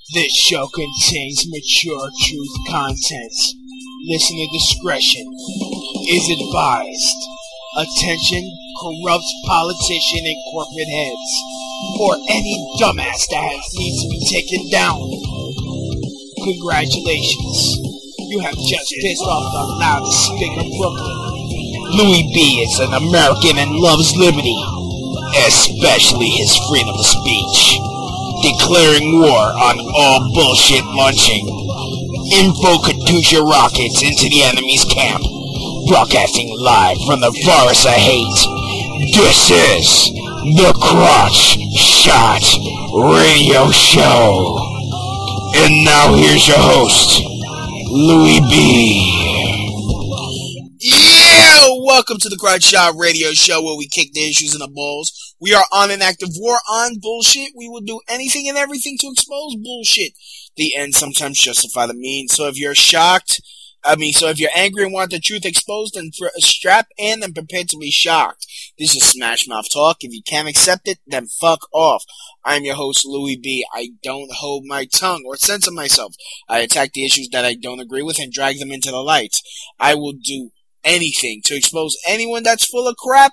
This show contains mature truth content. Listener discretion is advised. Attention, corrupt politician and corporate heads, or any dumbass that needs to be taken down. Congratulations. You have just pissed off the loudest stick of Brooklyn. Louis B. is an American and loves liberty, especially his freedom of speech. Declaring war on all bullshit launching. Info Katusha rockets into the enemy's camp. Broadcasting live from the forest of hate. This is the Crotch Shot Radio Show. And now here's your host, Louis B. Yeah! Welcome to the Crotch Shot Radio Show, where we kick the issues in the balls. We are on an active war on bullshit. We will do anything and everything to expose bullshit. The ends sometimes justify the means. So if you're if you're angry and want the truth exposed, then strap in and prepare to be shocked. This is Smash Mouth Talk. If you can't accept it, then fuck off. I'm your host, Louis B. I don't hold my tongue or censor myself. I attack the issues that I don't agree with and drag them into the light. I will do anything to expose anyone that's full of crap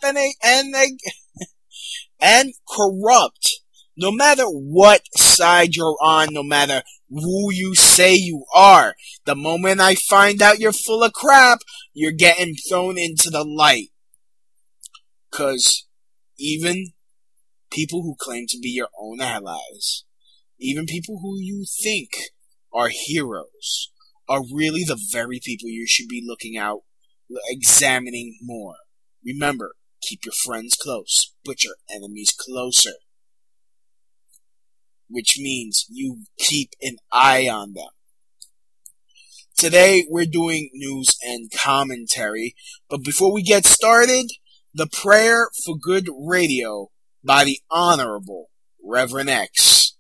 and corrupt. No matter what side you're on, no matter who you say you are, the moment I find out you're full of crap, you're getting thrown into the light. 'Cause even people who claim to be your own allies, even people who you think are heroes, are really the very people you should be looking out, examining more. Remember, keep your friends close, but your enemies closer. Which means you keep an eye on them. Today, we're doing news and commentary. But before we get started, the Prayer for Good Radio by the Honorable Reverend X.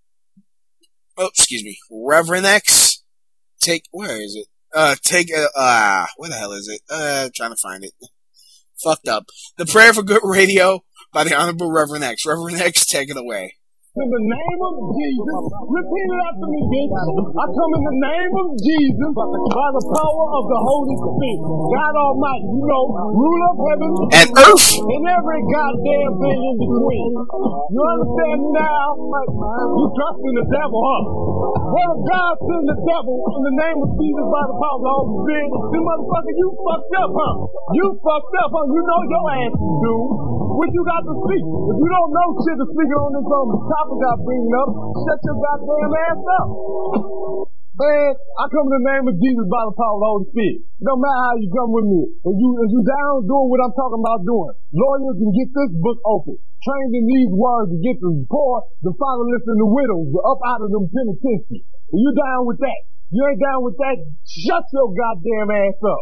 Reverend X. Where is it? Where the hell is it? Trying to find it. Fucked up. The Prayer for Good Radio by the Honorable Reverend X. Reverend X, take it away. In the name of Jesus, repeat it after me, bitch. I come in the name of Jesus by the power of the Holy Spirit. God Almighty, rule of heaven and earth and every goddamn thing in between. You understand now? You trust in the devil, huh? What if God send the devil in the name of Jesus by the power of the Holy Spirit? See, motherfucker, you fucked up, huh? You fucked up, huh? You know your ass is due. What you got to speak? If you don't know shit to speak on this topic I bring up, shut your goddamn ass up. Man, I come in the name of Jesus by the power of the Holy Spirit. No matter how you come with me. If you down doing what I'm talking about doing, lawyers can get this book open. Trained in these words to get the poor, the fatherless, and the widows up out of them penitentiaries. If you down with that? You ain't down with that? Shut your goddamn ass up.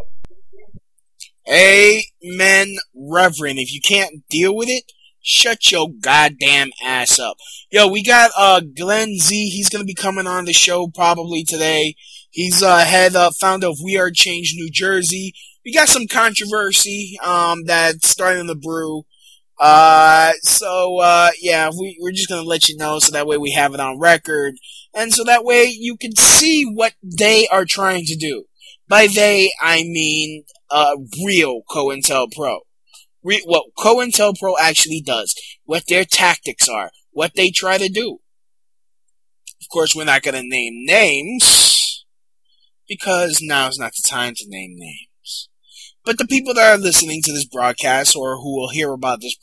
Amen, Reverend. If you can't deal with it, shut your goddamn ass up. Yo, we got Glenn Z. He's gonna be coming on the show probably today. He's founder of We Are Change New Jersey. We got some controversy that's starting to brew. We're just gonna let you know so that way we have it on record, and so that way you can see what they are trying to do. By they, I mean real COINTELPRO. What COINTELPRO actually does, what their tactics are, what they try to do. Of course, we're not going to name names, because now's not the time to name names. But the people that are listening to this broadcast, or who will hear about this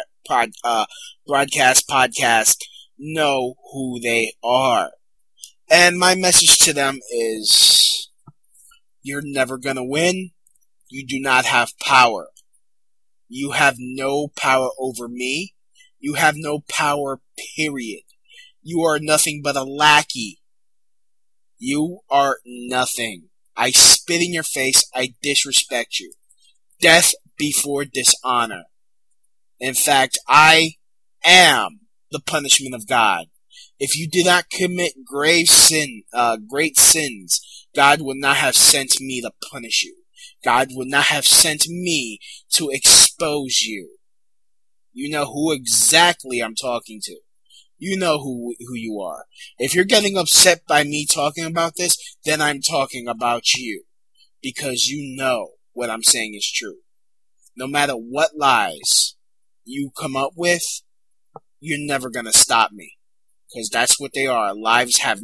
podcast, know who they are. And my message to them is, you're never going to win. You do not have power. You have no power over me. You have no power, period. You are nothing but a lackey. You are nothing. I spit in your face. I disrespect you. Death before dishonor. In fact, I am the punishment of God. If you did not commit great sins, God would not have sent me to punish you. God would not have sent me to expose you. You know who exactly I'm talking to. You know who you are. If you're getting upset by me talking about this, then I'm talking about you. Because you know what I'm saying is true. No matter what lies you come up with, you're never gonna stop me. Because that's what they are. Lies have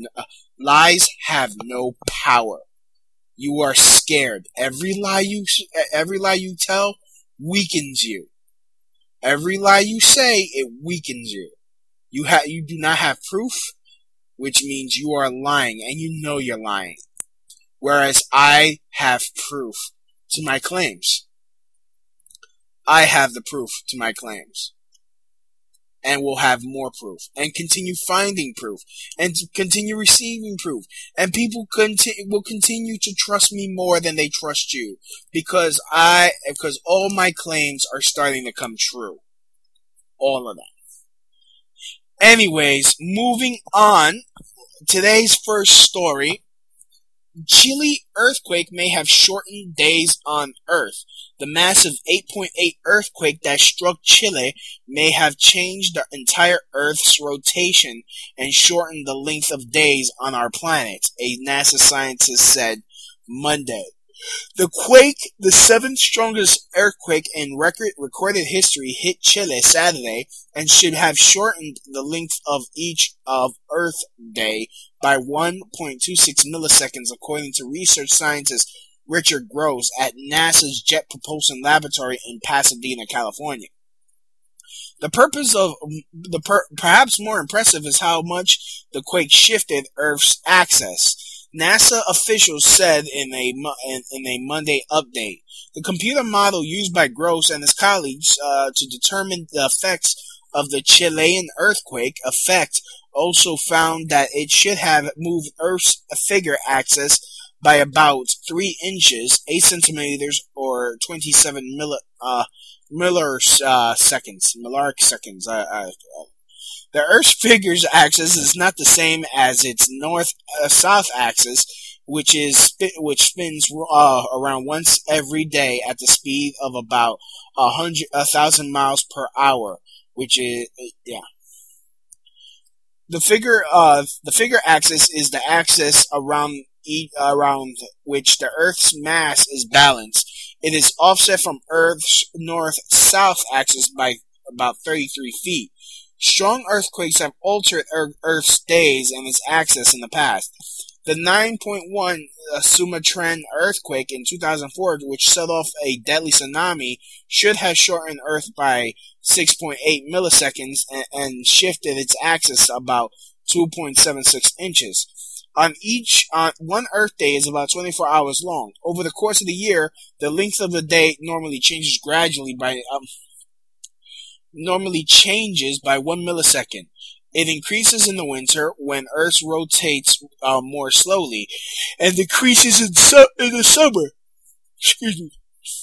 no power. You are scared. Every lie you tell weakens you. Every lie you say, it weakens you. You do not have proof, which means you are lying, and you know you're lying. Whereas I have proof to my claims. I have the proof to my claims. And will have more proof. And continue finding proof. And continue receiving proof. And people will continue to trust me more than they trust you. Because all my claims are starting to come true. All of them. Anyways, moving on. Today's first story. Chile earthquake may have shortened days on Earth. The massive 8.8 earthquake that struck Chile may have changed the entire Earth's rotation and shortened the length of days on our planet, a NASA scientist said Monday. The quake, the seventh strongest earthquake in recorded history, hit Chile Saturday and should have shortened the length of each of Earth Day by 1.26 milliseconds, according to research scientist Richard Gross at NASA's Jet Propulsion Laboratory in Pasadena, California. The purpose of perhaps more impressive is how much the quake shifted Earth's axis. NASA officials said in a Monday update. The computer model used by Gross and his colleagues to determine the effects of the Chilean earthquake effect also found that it should have moved Earth's figure axis by about 3 inches, 8 centimeters, or 27 millarc seconds. The Earth's figure's axis is not the same as its north-south axis, which spins around once every day at the speed of about 1,000 miles per hour, which is The figure axis is the axis around which the Earth's mass is balanced. It is offset from Earth's north-south axis by about 33 feet. Strong earthquakes have altered Earth's days and its axis in the past. The 9.1 Sumatran earthquake in 2004, which set off a deadly tsunami, should have shortened Earth by 6.8 milliseconds and shifted its axis about 2.76 inches. One Earth day is about 24 hours long. Over the course of the year, the length of the day normally changes by 1 millisecond. It increases in the winter when Earth rotates more slowly, and decreases in the summer. Excuse me.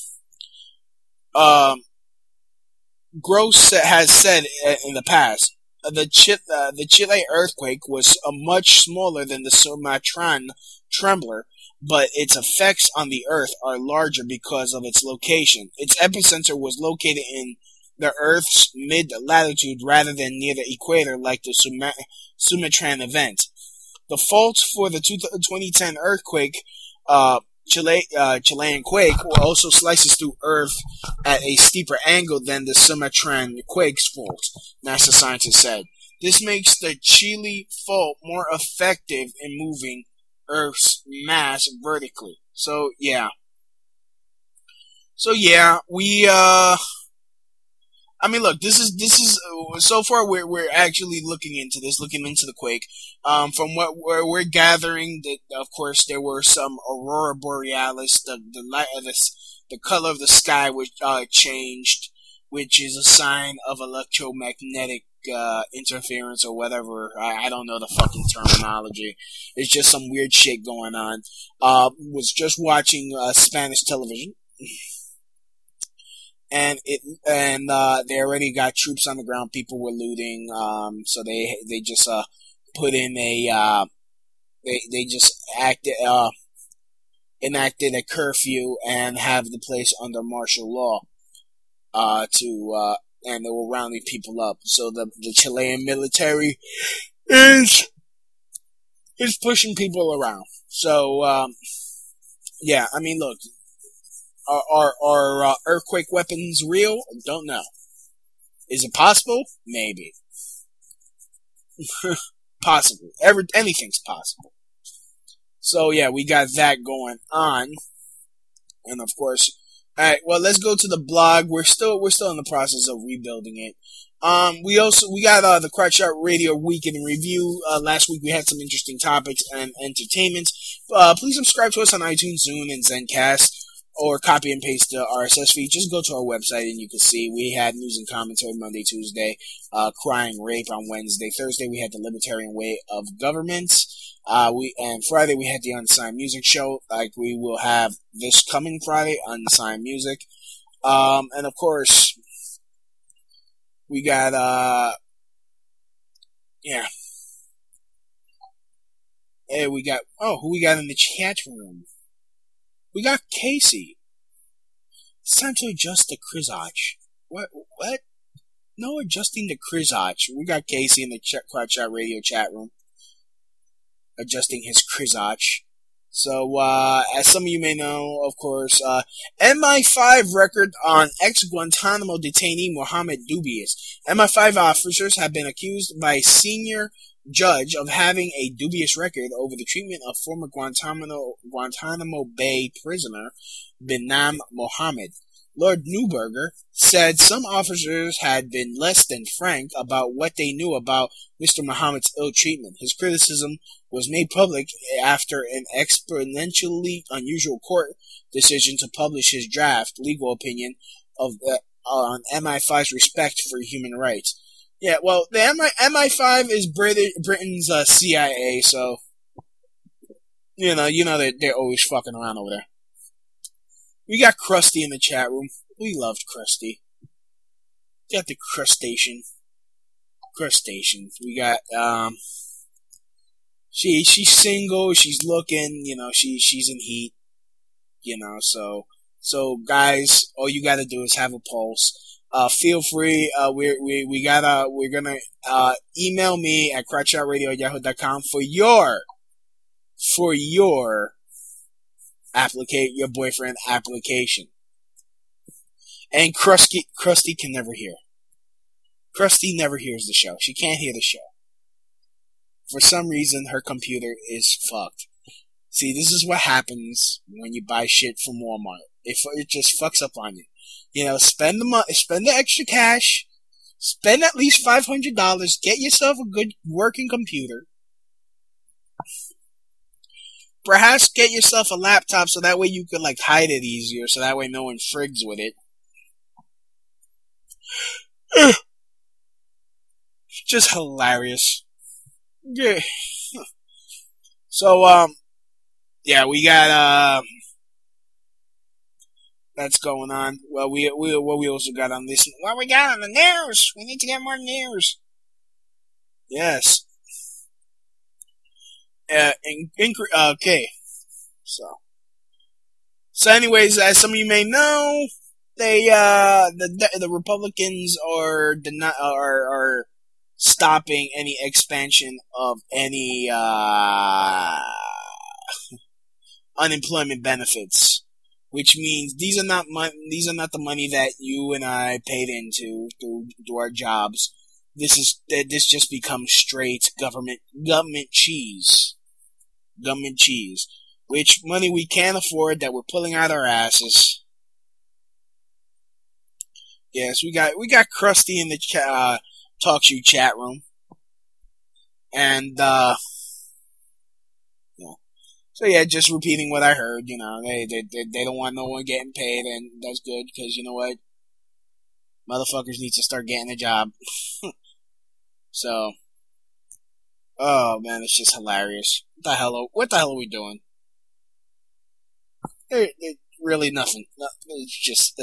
Gross has said in the past, the Chile earthquake was much smaller than the Sumatran trembler, but its effects on the Earth are larger because of its location. Its epicenter was located in the Earth's mid-latitude rather than near the equator like the Sumatran event. The fault for the 2010 earthquake, Chilean quake, also slices through Earth at a steeper angle than the Sumatran quake's fault, NASA scientists said. This makes the Chile fault more effective in moving Earth's mass vertically. So yeah, look, this is so far we're actually looking into the quake. From what we're gathering, that of course there were some aurora borealis, the color of the sky which changed, which is a sign of electromagnetic interference or whatever. I don't know the fucking terminology. It's just some weird shit going on. Was just watching Spanish television. And they already got troops on the ground. People were looting. So they just put in they just enacted a curfew and have the place under martial law to and they were rounding people up. So the Chilean military is pushing people around. So yeah, I mean, look, are earthquake weapons real? Don't know. Is it possible? Maybe. Possible. Anything's possible. So yeah, we got that going on, and of course, all right. Well, let's go to the blog. We're still in the process of rebuilding it. We got the Crotch Shot Radio Week in Review. Last week we had some interesting topics and entertainment. Please subscribe to us on iTunes, Zune, and Zencast, or copy and paste the RSS feed. Just go to our website and you can see we had news and commentary Monday, Tuesday, crime, rape on Wednesday, Thursday we had the Libertarian Way of Government. And Friday we had the Unsigned Music Show, like we will have this coming Friday, Unsigned Music. And of course, we got, yeah. Hey, who we got in the chat room? We got Casey. It's time to adjust the Krizach. What? No adjusting the Krizach. We got Casey in the Crotch Shot Radio chat room, adjusting his Krizach. So, as some of you may know, of course, MI5 record on ex-Guantanamo detainee Mohammed dubious. MI5 officers have been accused by a senior judge of having a dubious record over the treatment of former Guantanamo Bay prisoner Binam Mohammed. Lord Neuberger said some officers had been less than frank about what they knew about Mr. Mohammed's ill treatment. His criticism was made public after an exponentially unusual court decision to publish his draft legal opinion on MI5's respect for human rights. Yeah, well, the MI5 is Britain's CIA, so you know they're always fucking around over there. We got Krusty in the chat room. We loved Krusty. We got the crustaceans. We got she's single. She's looking. She's in heat. So guys, all you gotta do is have a pulse. Feel free. We're gonna email me at crotchshotradio@yahoo.com for your your boyfriend application. And Krusty can never hear. Krusty never hears the show. She can't hear the show. For some reason, her computer is fucked. See, this is what happens when you buy shit from Walmart. It just fucks up on you. Spend the extra cash. Spend at least $500. Get yourself a good working computer. Perhaps get yourself a laptop so that way you can hide it easier, so that way no one frigs with it. It's just hilarious. Yeah. So yeah, we got that's going on. Well, we also got on this. What we got on the news? We need to get more news. Yes. Okay. So anyways, as some of you may know, the Republicans are stopping any expansion of any unemployment benefits, which means these are not the money that you and I paid into through our jobs. This just becomes straight government cheese. Government cheese. Which money we can't afford that we're pulling out our asses. Yes, we got Krusty in the Talk Shoe chat room. And yeah. So yeah, just repeating what I heard, they don't want no one getting paid, and that's good, because you know what? Motherfuckers need to start getting a job. So, oh man, it's just hilarious. What the hell are we doing? It really nothing. It's just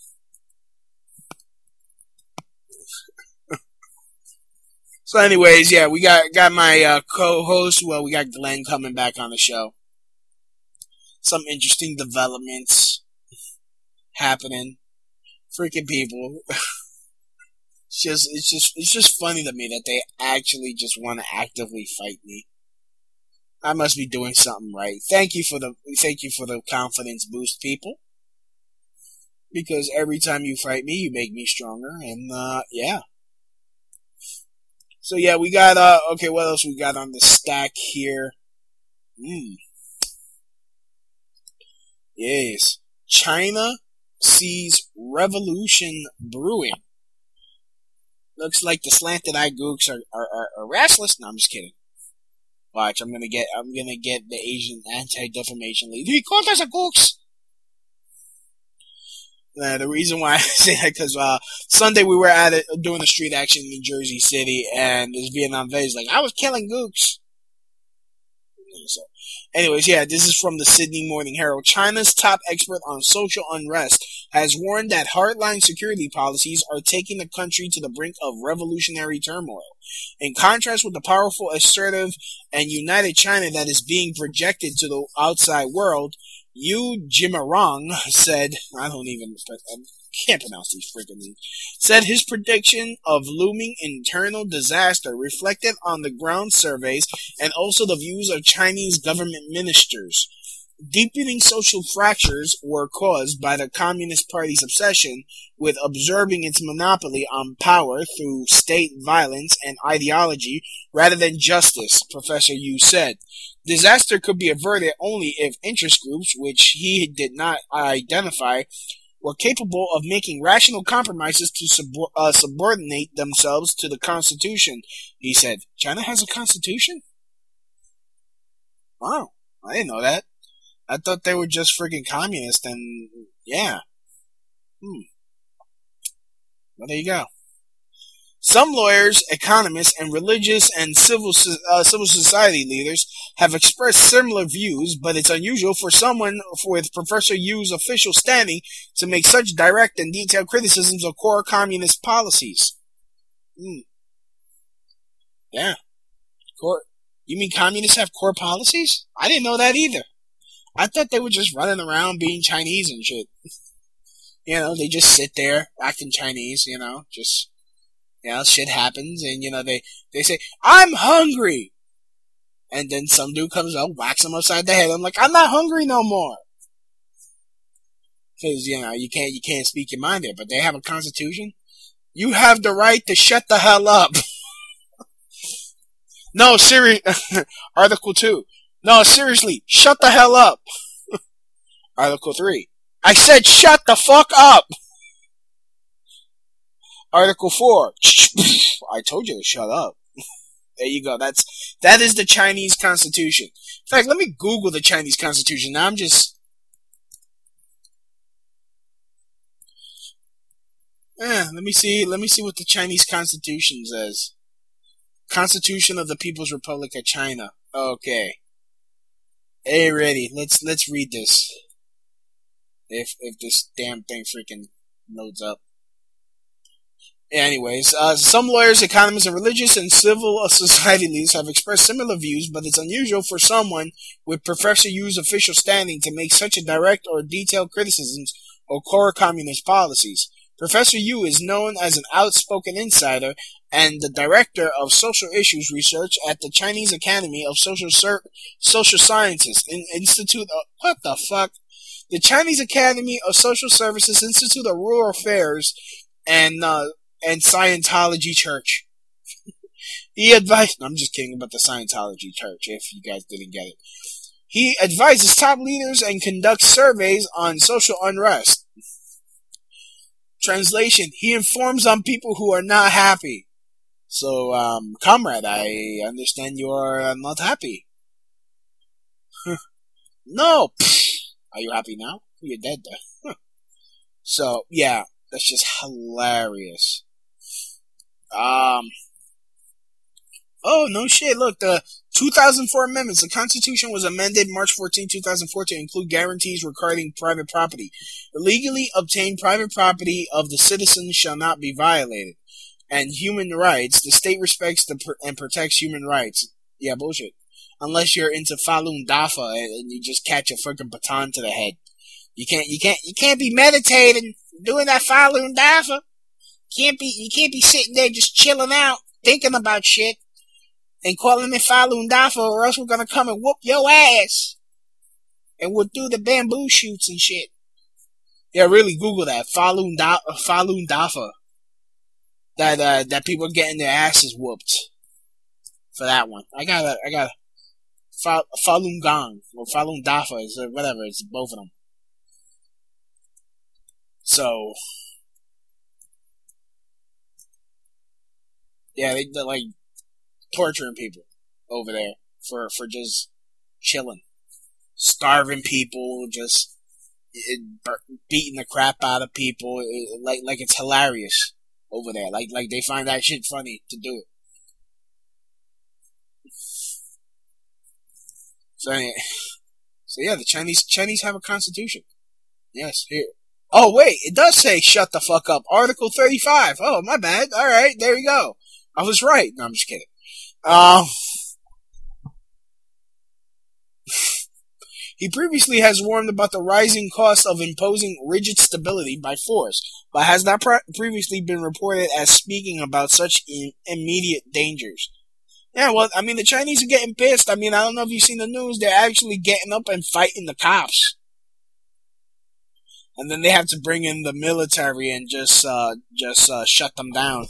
So anyways, yeah, we got my co-host. Well, we got Glenn coming back on the show. Some interesting developments happening. Freaking people. It's just funny to me that they actually just want to actively fight me. I must be doing something right. Thank you for the confidence boost, people. Because every time you fight me, you make me stronger, and yeah. So yeah, we got okay. What else we got on the stack here? Yes, China sees revolution brewing. Looks like the slanted eye gooks are restless. No, I'm just kidding. Watch, I'm gonna get the Asian Anti-Defamation League. Do you call us a gooks? The reason why I say that because Sunday we were at it doing a street action in Jersey City, and this Vietnam vet is like, I was killing gooks. So, anyways, yeah, this is from the Sydney Morning Herald. China's top expert on social unrest has warned that hardline security policies are taking the country to the brink of revolutionary turmoil. In contrast with the powerful, assertive, and united China that is being projected to the outside world, Yu Jimarong said, I can't pronounce these freaking names, said his prediction of looming internal disaster reflected on the ground surveys and also the views of Chinese government ministers. Deepening social fractures were caused by the Communist Party's obsession with observing its monopoly on power through state violence and ideology rather than justice, Professor Yu said. Disaster could be averted only if interest groups, which he did not identify, were capable of making rational compromises to subordinate themselves to the Constitution, he said. China has a Constitution? Wow, I didn't know that. I thought they were just freaking communist, and yeah. Well, there you go. Some lawyers, economists, and religious and civil society leaders have expressed similar views, but it's unusual for someone with Professor Yu's official standing to make such direct and detailed criticisms of core communist policies. Yeah. You mean communists have core policies? I didn't know that either. I thought they were just running around being Chinese and shit. You know, they just sit there acting Chinese, just... shit happens, and, they say, I'm hungry! And then some dude comes up, whacks them upside the head. I'm like, I'm not hungry no more! Because, you can't speak your mind there, but they have a constitution. You have the right to shut the hell up! No, Article 2. No, seriously, shut the hell up! Article 3. I said shut the fuck up! Article 4. I told you to shut up. There you go. That is the Chinese Constitution. In fact, let me Google the Chinese Constitution. Now let me see what the Chinese Constitution says. Constitution of the People's Republic of China. Okay. Hey, ready. Let's read this. If this damn thing freaking loads up. Anyways, some lawyers, economists, and religious and civil society leaders have expressed similar views, but it's unusual for someone with Professor Yu's official standing to make such a direct or detailed criticisms of core communist policies. Professor Yu is known as an outspoken insider and the director of social issues research at the Chinese Academy of Social Sciences, Institute of... What the fuck? The Chinese Academy of Social Services, Institute of Rural Affairs, and Scientology Church. He advised... No, I'm just kidding about the Scientology Church, if you guys didn't get it. He advises top leaders and conducts surveys on social unrest. Translation, he informs on people who are not happy. So, comrade, I understand you are not happy. No! Are you happy now? You're dead there. So, yeah, that's just hilarious. Oh, no shit, look, the 2004 amendments. The Constitution was amended March 14, 2004 to include guarantees regarding private property. Illegally obtained private property of the citizens shall not be violated. And human rights, the state respects and protects human rights. Yeah, bullshit. Unless you're into Falun Dafa and you just catch a fucking baton to the head. You can't be meditating, doing that Falun Dafa. You can't be sitting there just chilling out, thinking about shit, and calling it Falun Dafa, or else we're gonna come and whoop your ass. And we'll do the bamboo shoots and shit. Yeah, really Google that. Falun Dafa. That people are getting their asses whooped. For that one. I got Falun Gong. Or Falun Dafa. Whatever. It's both of them. So. Yeah, they're like torturing people over there for just chilling. Starving people, just beating the crap out of people, like it's hilarious over there. Like they find that shit funny to do it. So yeah, the Chinese have a constitution. Yes, here. Oh wait, it does say shut the fuck up. Article 35. Oh, my bad. All right, there you go. I was right. No, I'm just kidding. He previously has warned about the rising cost of imposing rigid stability by force, but has not previously been reported as speaking about such immediate dangers. Yeah, well, I mean, the Chinese are getting pissed. I mean, I don't know if you've seen the news. They're actually getting up and fighting the cops. And then they have to bring in the military and just shut them down.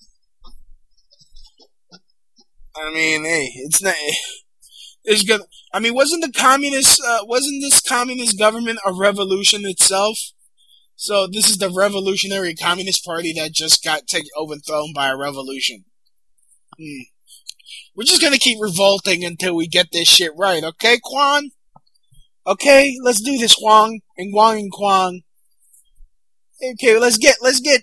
I mean, hey, it's not... It's good. I mean, wasn't this communist government a revolution itself? So this is the Revolutionary Communist Party that just got overthrown by a revolution. We're just gonna keep revolting until we get this shit right, okay, Quan? Okay, let's do this, Wang and Kwang. Okay, let's get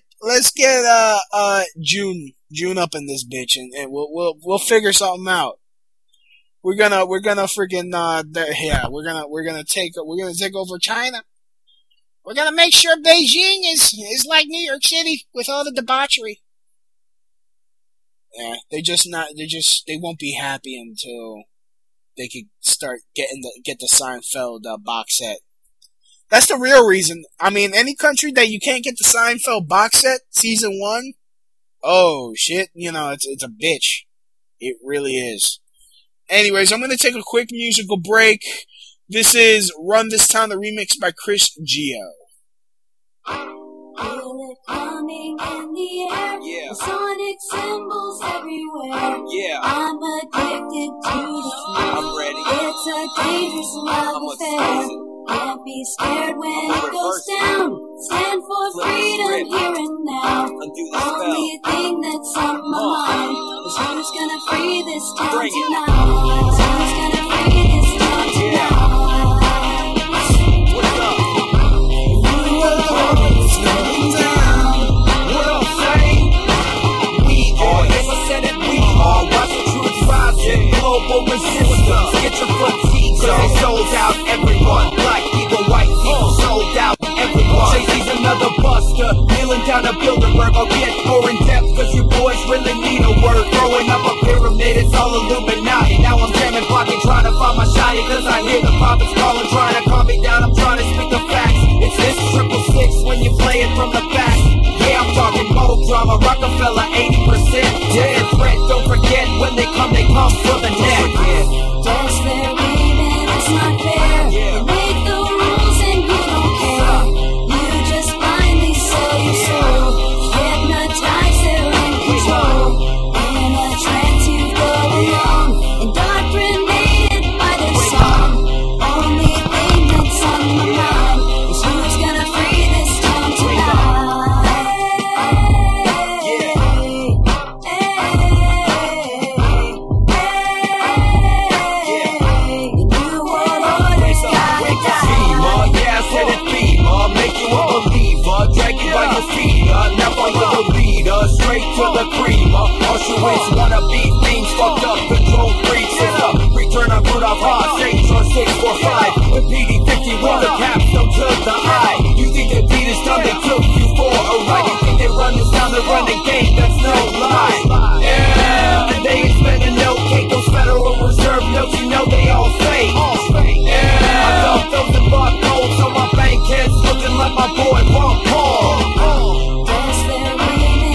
June up in this bitch, and we'll figure something out. We're gonna freaking we're gonna take over China. We're gonna make sure Beijing is like New York City with all the debauchery. Yeah, they won't be happy until they could start get the Seinfeld box set. That's the real reason. I mean, any country that you can't get the Seinfeld box set season 1, oh shit, it's a bitch. It really is. Anyways, I'm going to take a quick musical break. This is Run This Town, the remix by Chris Geo. Feel it coming in the air. Yeah. The sonic symbols everywhere. Yeah. I'm addicted to the thrill. I'm ready. It's a dangerous love affair. Can't be scared when it goes down. Stand for freedom here and now. Only thing that's on my mind is who's gonna free this town tonight. Who's gonna free this town tonight? What's up? What up, Saint? We are, yes I said it, we are. Watch the truth project, global resistance. Get your fatigue, cause they sold out everyone. Black people, white people, sold out everyone. Jay-Z's another buster, kneeling down a Bilderberg. I'll get more in depth, cause you boys really need a word. Throwing up a pyramid, it's all Illuminati. Now I'm jamming, blocking, trying to find my shotty, cause I hear the prophets calling, trying to calm me down. I'm trying to speak the facts. It's this 666 when you play it from the back. Yeah, I'm talking more drama, Rockefeller 80%. Dead threat, don't forget when they come for the neck. Don't stare, women, it's not fair. They make the rules and you don't care. You just blindly sell your soul. Hypnotized, they're in control. In a trance you go along, indoctrinated by their song. Only thing that's on my mind is who's gonna free this town tonight. Drag you by your feet, now follow the leader, straight to the cream. Auschwitz wanna beat things, fucked up, control freaks. It's a return of Rudolph Haas, H-645. The PD-51, the capstone to the eye. You think the beat is done, they took you for a ride. You think they run this down, they run the game, that's no lie. Yeah, and they ain't spending no cake, those Federal Reserve notes, you know they all fake. Yeah, I dumped those in barcodes on my bank heads, looking like my boy Ron Paul. Don't stare, women,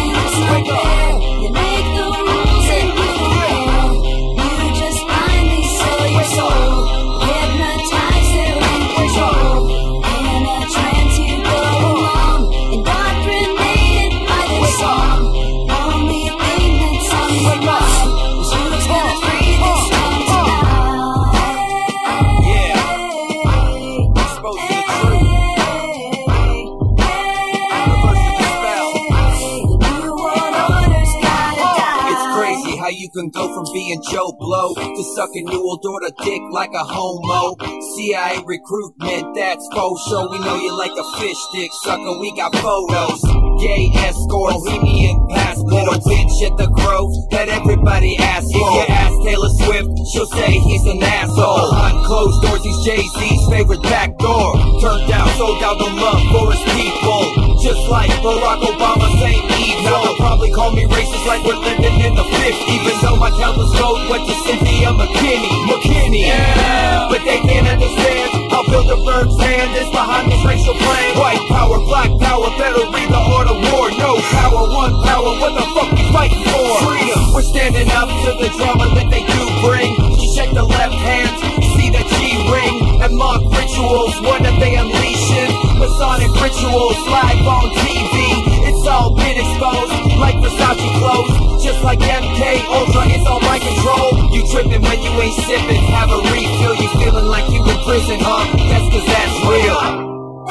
me and Joe Blow to suck a new old daughter dick like a homo. CIA recruitment, that's faux show. We know you like a fish stick sucker, we got photos. Gay escort, Bohemian passport. Little bitch at the Grove that everybody asks for. If you ask Taylor Swift, she'll say he's an asshole. Behind closed doors, he's Jay-Z's favorite back door. Turned out, sold out the love for his people. Just like Barack Obama, same evil. Now they'll probably call me racist like we're living in the 50s. Even though my telescope went to Cynthia McKinney. Yeah. But they can't understand how Bilderberg's hand is behind this racial plan. White power, black power, better read the art of war. No power, one power, what the fuck we fighting for? Freedom. We're standing up to the drama that they do bring. You check the left hand, see the G-ring. And mock rituals, what are they unleashing? Masonic rituals, live on TV. It's all been exposed, like Versace clothes. Just like MK Ultra, it's all my control. You tripping when you ain't sipping, have a refill. You feeling like you in prison, huh? That's cause that's real.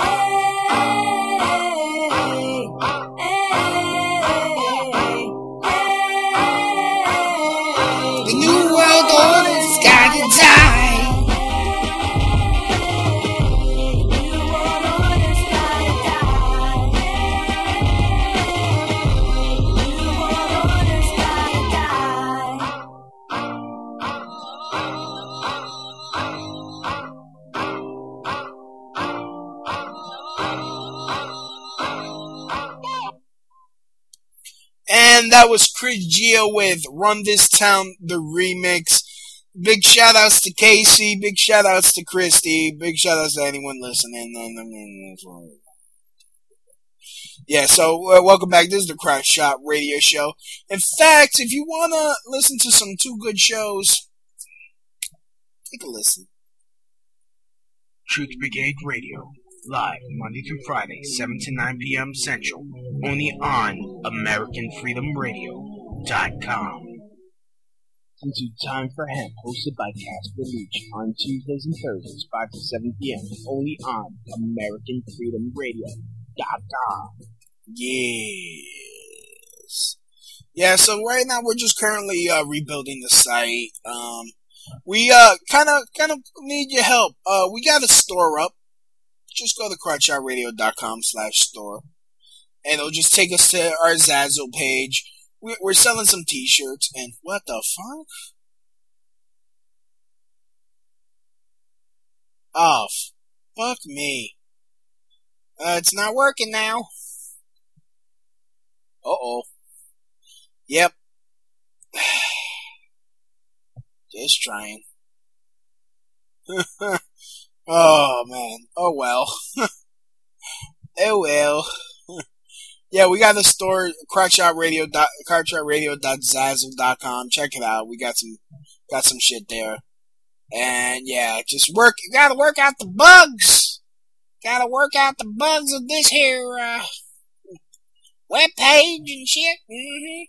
The New World Order's gotta die. And that was Chris Geo with Run This Town, the remix. Big shout outs to Casey, big shout outs to Christy, big shout outs to anyone listening. Yeah, so welcome back. This is the Crash Shot Radio Show. In fact, if you want to listen to some two good shows, take a listen. Truth Brigade Radio. Live Monday through Friday, 7 to 9 p.m. Central, only on AmericanFreedomRadio.com. Into Time for Hemp, hosted by Casper Leach, on Tuesdays and Thursdays, 5 to 7 p.m., only on AmericanFreedomRadio.com. Yes. Yeah, so right now we're just currently rebuilding the site. We kind of need your help. We got a store up. Just go to crotchoutradio.com/store, and it'll just take us to our Zazzle page. We're selling some t-shirts, and what the fuck? Oh, fuck me. It's not working now. Uh-oh. Yep. Just trying. Oh, man. Oh, well. Oh, well. Yeah, we got the store, crotchoutradio.zazzle.com. Check it out. We got some shit there. And, yeah, just gotta work out the bugs. Gotta work out the bugs of this here, web page and shit. Mm-hmm.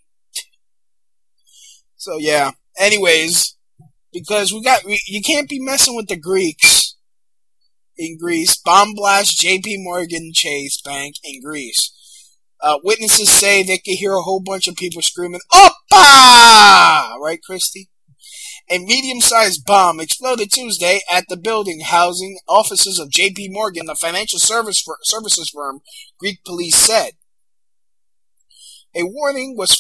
So, yeah. Anyways, because you can't be messing with the Greeks. In Greece, bomb blast JP Morgan Chase Bank in Greece. Witnesses say they could hear a whole bunch of people screaming, "Oppa!" Right, Christy? A medium-sized bomb exploded Tuesday at the building housing offices of JP Morgan, the financial services firm, Greek police said. A warning was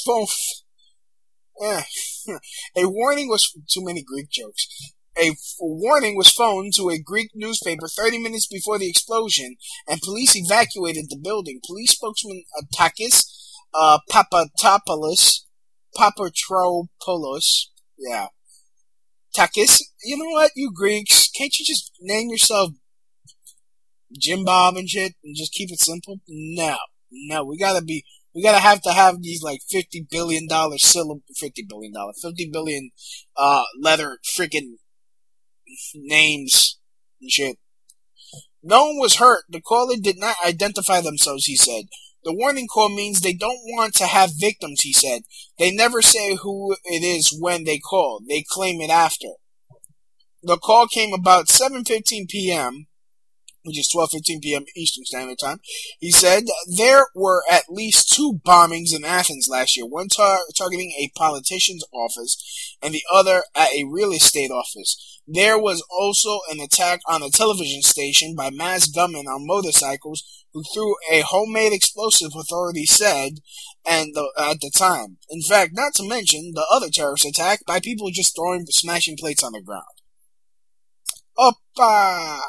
too many Greek jokes. A warning was phoned to a Greek newspaper 30 minutes before the explosion, and police evacuated the building. Police spokesman Takis Papatopoulos, yeah. Takis, you know what, you Greeks, can't you just name yourself Jim Bob and shit, and just keep it simple? No, we gotta have to have these like $50 billion leather freaking names and shit. No one was hurt. The caller did not identify themselves, he said. The warning call means they don't want to have victims, he said. They never say who it is when they call. They claim it after. The call came about 7:15 p.m. which is 12:15 p.m. Eastern Standard Time. He said there were at least 2 bombings in Athens last year, one targeting a politician's office and the other at a real estate office. There was also an attack on a television station by masked gunmen on motorcycles who threw a homemade explosive, authorities said, at the time. In fact, not to mention the other terrorist attack by people just smashing plates on the ground. Oppa!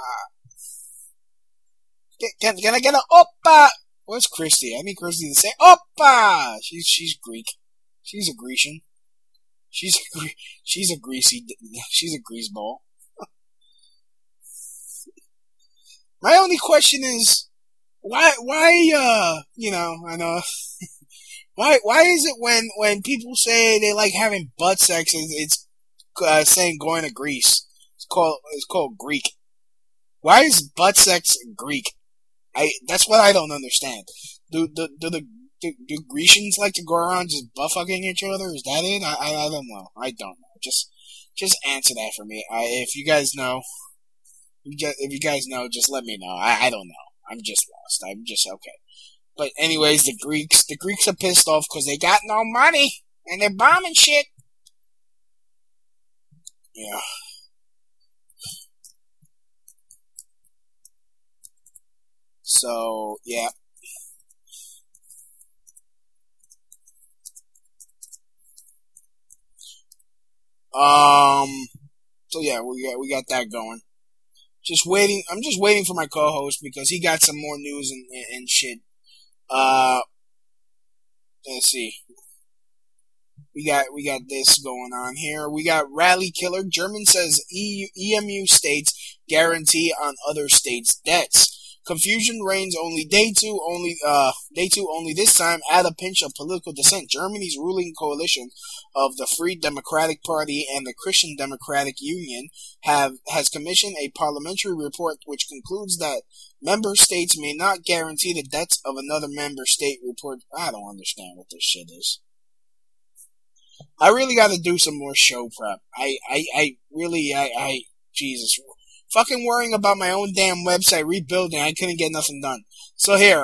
Can I get an oppa? Where's Christy? I need Christy to say oppa! She's Greek. She's a Grecian. She's a greaseball. My only question is, why, I know, why is it when people say they like having butt sex, it's saying going to Greece? It's called Greek. Why is butt sex Greek? That's what I don't understand. Do Grecians like to go around just butt fucking each other? Is that it? I don't know. I don't know. Just answer that for me. If you guys know, just let me know. I don't know. I'm just lost. I'm just okay. But anyways, the Greeks are pissed off because they got no money and they're bombing shit. Yeah. So yeah. So yeah, we got that going. Just waiting. I'm just waiting for my co-host because he got some more news and shit. Let's see. We got this going on here. We got rally killer. German says EMU states guarantee on other states' debts. Confusion reigns only day two only this time add a pinch of political dissent. Germany's ruling coalition of the Free Democratic Party and the Christian Democratic Union has commissioned a parliamentary report which concludes that member states may not guarantee the debts of another member state. Report. I don't understand what this shit is. I really got to do some more show prep. Jesus. Fucking worrying about my own damn website rebuilding, I couldn't get nothing done. So here,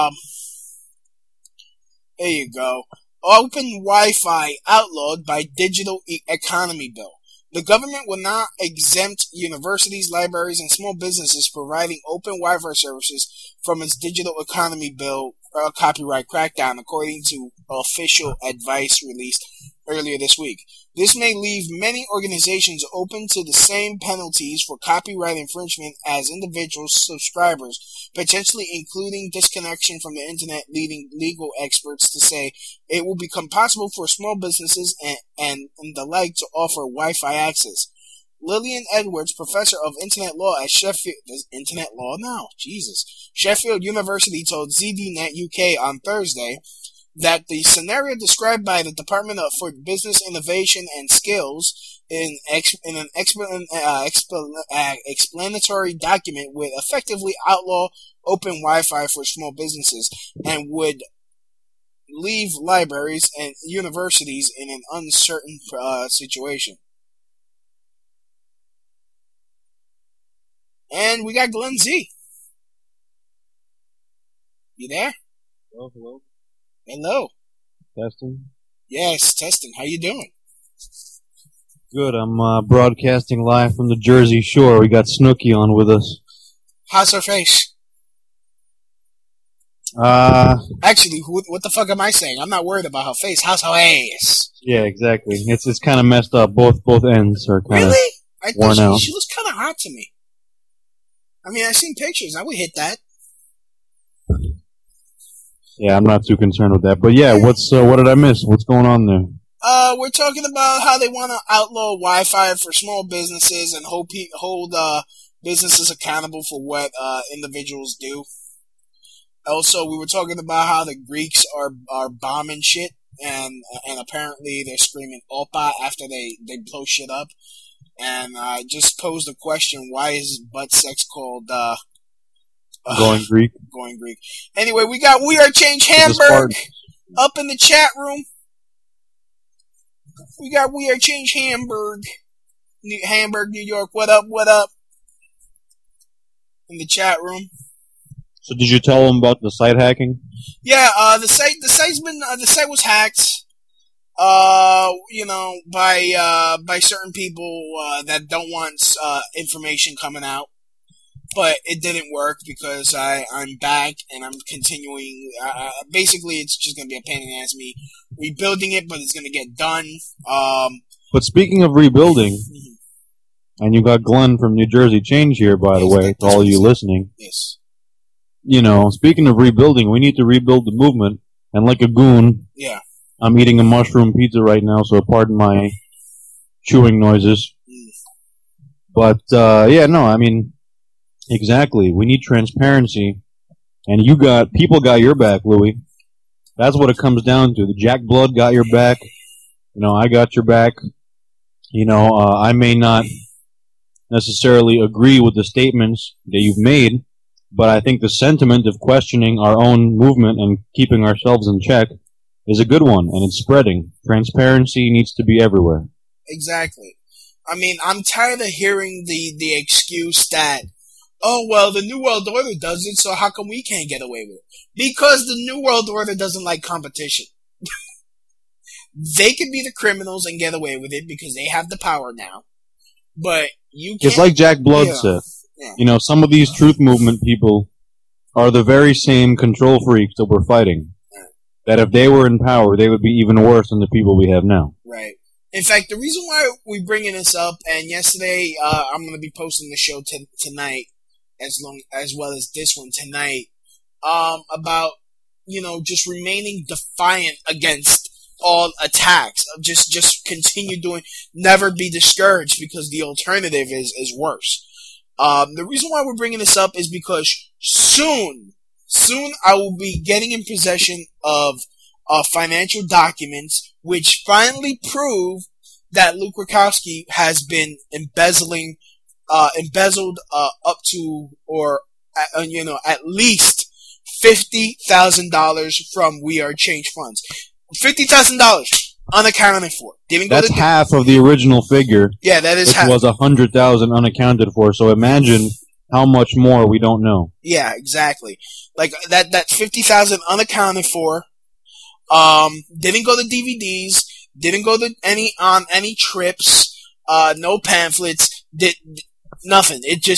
there you go. Open Wi-Fi outlawed by Digital Economy Bill. The government will not exempt universities, libraries, and small businesses providing open Wi-Fi services from its Digital Economy Bill copyright crackdown, according to official advice released earlier this week. This may leave many organizations open to the same penalties for copyright infringement as individual subscribers, potentially including disconnection from the internet, leading legal experts to say it will become possible for small businesses and the like to offer Wi-Fi access. Lillian Edwards, professor of Internet Law at Sheffield... There's Internet Law now? Jesus. Sheffield University told ZDNet UK on Thursday that the scenario described by the Department for Business Innovation and Skills in an explanatory document would effectively outlaw open Wi-Fi for small businesses and would leave libraries and universities in an uncertain situation. And we got Glenn Z. You there? Hello. Hello. Testing. Yes, testing. How you doing? Good. I'm broadcasting live from the Jersey Shore. We got Snooki on with us. How's her face? Actually, what the fuck am I saying? I'm not worried about her face. How's her ass? Yeah, exactly. It's kind of messed up. Both ends are kind of really? I worn thought out. She looks kind of hot to me. I mean, I've seen pictures. I would hit that. Yeah, I'm not too concerned with that. But yeah, what did I miss? What's going on there? We're talking about how they want to outlaw Wi-Fi for small businesses and hold businesses accountable for what individuals do. Also, we were talking about how the Greeks are bombing shit, and apparently they're screaming "Opa" after they blow shit up. And I just posed a question: why is butt sex called Going Greek? Going Greek. Anyway, we got We Are Change Hamburg up in the chat room. We got We Are Change Hamburg, New York. What up? What up? in the chat room. So did you tell them about the site hacking? Yeah, the site was hacked. By certain people that don't want information coming out. But it didn't work because I'm back and I'm continuing. Basically, it's just gonna be a pain in the ass me rebuilding it, but it's gonna get done. But speaking of rebuilding, and you got Glenn from New Jersey Change here, by the way, to all you listening. Yes. Speaking of rebuilding, we need to rebuild the movement. And like a goon, yeah, I'm eating a mushroom pizza right now, so pardon my chewing noises. But exactly. We need transparency, and people got your back, Louis. That's what it comes down to. The Jack Blood got your back. I got your back. I may not necessarily agree with the statements that you've made, but I think the sentiment of questioning our own movement and keeping ourselves in check is a good one, and it's spreading. Transparency needs to be everywhere. Exactly. I mean, I'm tired of hearing the excuse that, oh, well, the New World Order does it, so how come we can't get away with it? Because the New World Order doesn't like competition. They can be the criminals and get away with it because they have the power now. But you can't. It's like Jack Blood said. Yeah. Some of these truth movement people are the very same control freaks that we're fighting. That if they were in power, they would be even worse than the people we have now. Right. In fact, the reason why we're bringing this up, and yesterday I'm going to be posting the show tonight, as well as this one tonight, about just remaining defiant against all attacks. Just continue doing, never be discouraged because the alternative is worse. The reason why we're bringing this up is because soon I will be getting in possession of financial documents which finally prove that Luke Rakowski has been embezzled up to, or at least $50,000 from We Are Change funds. $50,000 unaccounted for. That's half of the original figure. Yeah, that is half. It was 100,000 unaccounted for. So imagine how much more we don't know. Yeah, exactly. Like that's 50,000 unaccounted for. Didn't go to DVDs. Didn't go to any trips. No pamphlets. Did nothing.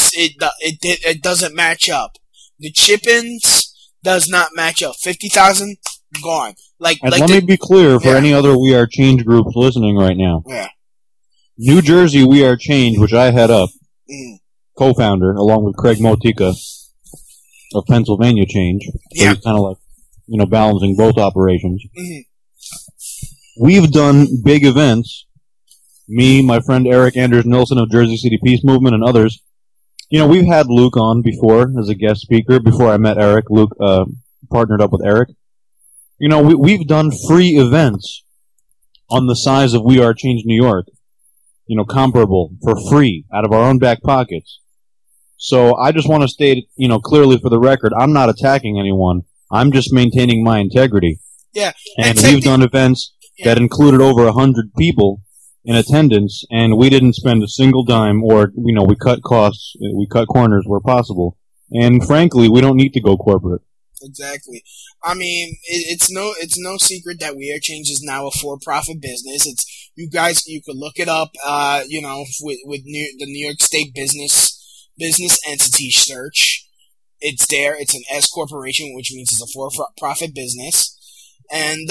It doesn't match up. The chip-ins does not match up. 50,000 gone. Let me be clear for any other We Are Change groups listening right now. Yeah. New Jersey We Are Change, which I head up, co-founder, along with Craig Motika of Pennsylvania Change. So he's kind of like, balancing both operations. Mm-hmm. We've done big events. Me, my friend Eric Anders Nilsson of Jersey City Peace Movement, and others. We've had Luke on before as a guest speaker. Before I met Eric, Luke partnered up with Eric. We've done free events on the size of We Are Change New York, comparable, for free, out of our own back pockets. So I just want to state, clearly for the record, I'm not attacking anyone. I'm just maintaining my integrity. Yeah. And we've done events that included over 100 people in attendance, and we didn't spend a single dime, or, we cut costs, we cut corners where possible. And frankly, we don't need to go corporate. Exactly. I mean, it's no secret that We Are Change is now a for-profit business. You could look it up, with the New York State business entity search. It's there. It's an S corporation, which means it's a for-profit business, and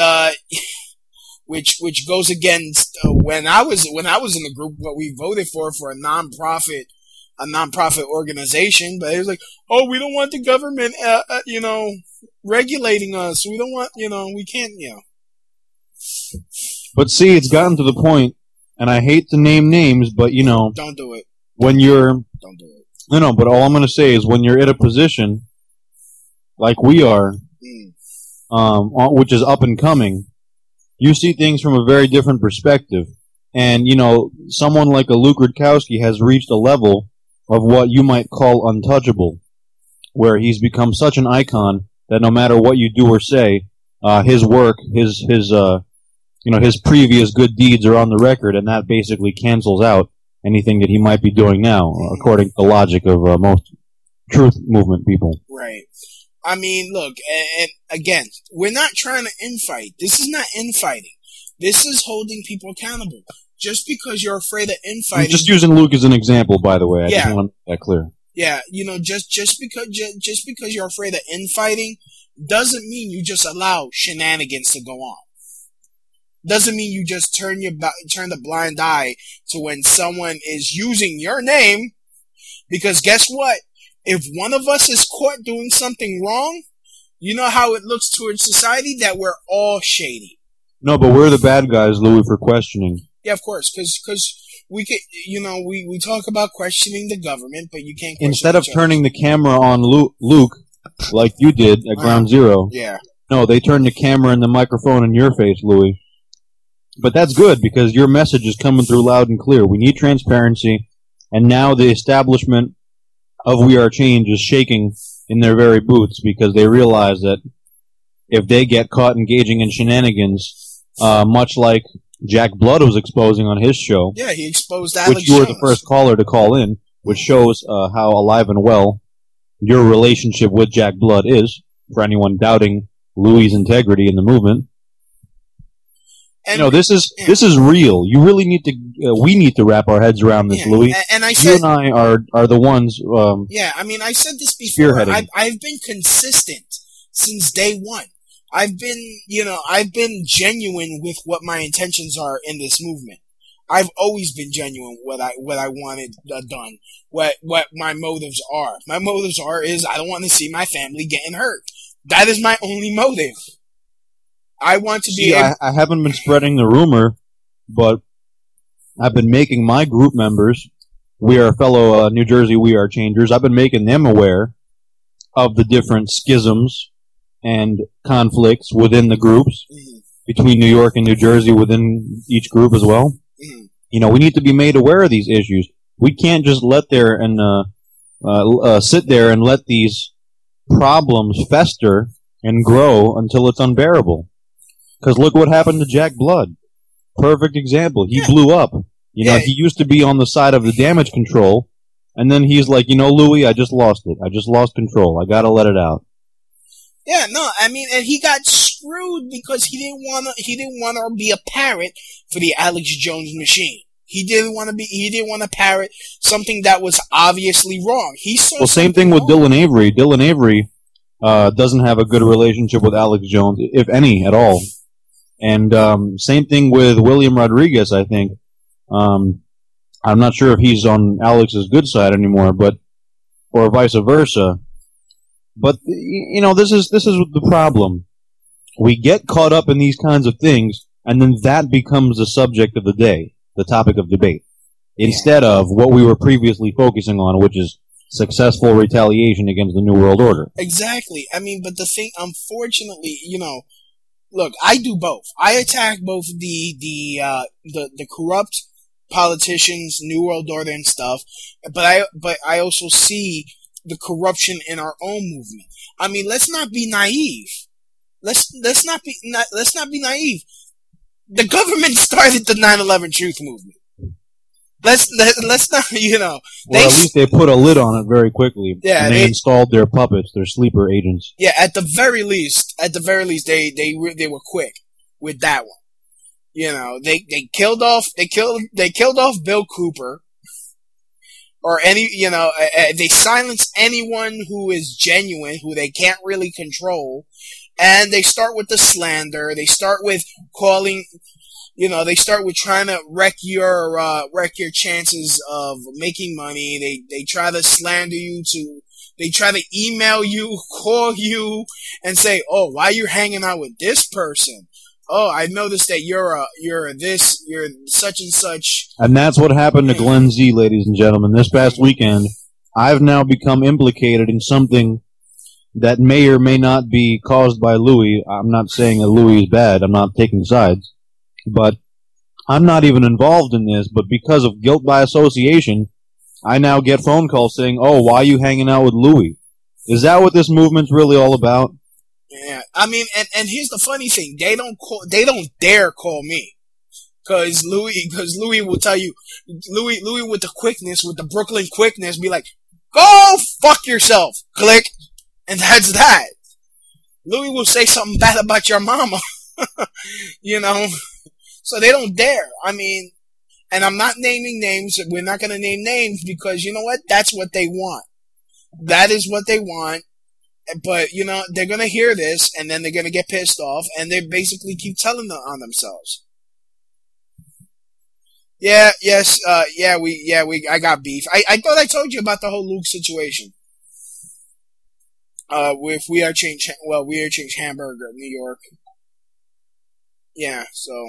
which goes against when I was in the group, what we voted for a nonprofit organization, but it was like, oh, we don't want the government, regulating us. We don't want, we can't, But see, it's gotten to the point, and I hate to name names, but don't do it. Don't do it. No, but all I'm going to say is when you're in a position like we are, which is up and coming, you see things from a very different perspective. And, someone like a Luke Rakowski has reached a level of what you might call untouchable, where he's become such an icon that no matter what you do or say, his work, his previous good deeds are on the record, and that basically cancels out anything that he might be doing now, according to the logic of most truth movement people. Right. I mean, look, and again, we're not trying to infight. This is not infighting. This is holding people accountable. Just because you're afraid of infighting. I'm just using Luke as an example, by the way. I just want to make that clear. Yeah, just because you're afraid of infighting doesn't mean you just allow shenanigans to go on. Doesn't mean you just turn the blind eye to when someone is using your name. Because guess what? If one of us is caught doing something wrong, you know how it looks towards society? That we're all shady. No, but we're the bad guys, Louis, for questioning. Yeah, of course, because we could, we talk about questioning the government, but you can't question Instead of each turning the camera on Luke, like you did at Ground Zero. Yeah. No, they turned the camera and the microphone in your face, Louis. But that's good, because your message is coming through loud and clear. We need transparency, and now the establishment of We Are Change is shaking in their very boots, because they realize that if they get caught engaging in shenanigans, much like Jack Blood was exposing on his show. Yeah, he exposed Alex which you were Jones. the first caller to call in, which shows how alive and well your relationship with Jack Blood is, for anyone doubting Louis' integrity in the movement. And this is real. You really need to. We need to wrap our heads around this, Louis. And I said, you and I are the ones. I said this before. Spearheading. I've been consistent since day one. I've been genuine with what my intentions are in this movement. I've always been genuine what I wanted done, what my motives are. My motives is I don't want to see my family getting hurt. That is my only motive. I want to be. I haven't been spreading the rumor, but I've been making my group members. We are fellow New Jersey We Are Changers. I've been making them aware of the different schisms and conflicts within the groups, between New York and New Jersey, within each group as well. We need to be made aware of these issues. We can't just sit there and let these problems fester and grow until it's unbearable. Because look what happened to Jack Blood. Perfect example. He blew up. He used to be on the side of the damage control, and then he's like, Louis, I just lost it. I just lost control. I gotta let it out. Yeah, no, I mean, and he got screwed because he didn't want to be a parrot for the Alex Jones machine. He didn't want to parrot something that was obviously wrong. He saw same thing with Dylan Avery. Dylan Avery doesn't have a good relationship with Alex Jones, if any at all. And same thing with William Rodriguez, I think. I'm not sure if he's on Alex's good side anymore, or vice versa. But this is the problem. We get caught up in these kinds of things, and then that becomes the subject of the day, the topic of debate, instead of what we were previously focusing on, which is successful retaliation against the New World Order. Exactly. I mean, but the thing, unfortunately, look, I do both. I attack both the corrupt politicians, New World Order and stuff, but I also see the corruption in our own movement. I mean, let's not be naive. Let's not be naive. The government started the 9/11 Truth movement. Let's not, Well, at least they put a lid on it very quickly. Yeah, and they installed their puppets, their sleeper agents. Yeah, at the very least, they were quick with that one. They killed off Bill Cooper, or they silence anyone who is genuine, who they can't really control, and they start with the slander. They start with calling. They start with trying to wreck your chances of making money. They try to slander you they try to email you, call you, and say, "Oh, why are you hanging out with this person? Oh, I noticed that you're such and such." And that's what happened to Glenn Z, ladies and gentlemen. This past weekend, I've now become implicated in something that may or may not be caused by Louis. I'm not saying that Louis is bad. I'm not taking sides. But I'm not even involved in this, but because of guilt by association, I now get phone calls saying, "Oh, why are you hanging out with Louis?" Is that what this movement's really all about? Yeah, I mean, and here's the funny thing: they don't dare call me, because Louis will tell you, Louis with the quickness, with the Brooklyn quickness, be like, Go fuck yourself. Click. And that's that. Louis will say something bad about your mama. You know? So they don't dare. I mean, and I'm not naming names. We're not going to name names because, you know what? That's what they want. That is what they want. But, you know, they're going to hear this and then they're going to get pissed off and they basically keep telling them on themselves. I got beef. I thought I told you about the whole Luke situation. With We Are Change Hamburger, New York. Yeah, so.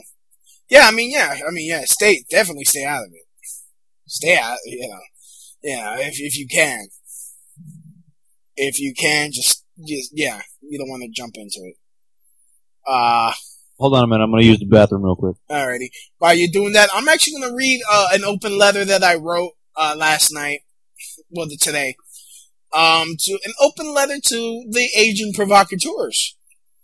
Definitely stay out of it. Stay out, you know. Yeah, if you can. If you can, just, you don't want to jump into it. Hold on a minute, I'm going to use the bathroom real quick. Alrighty. While you're doing that, I'm actually going to read an open letter that I wrote last night. Well, today. To an open letter to the agent provocateurs.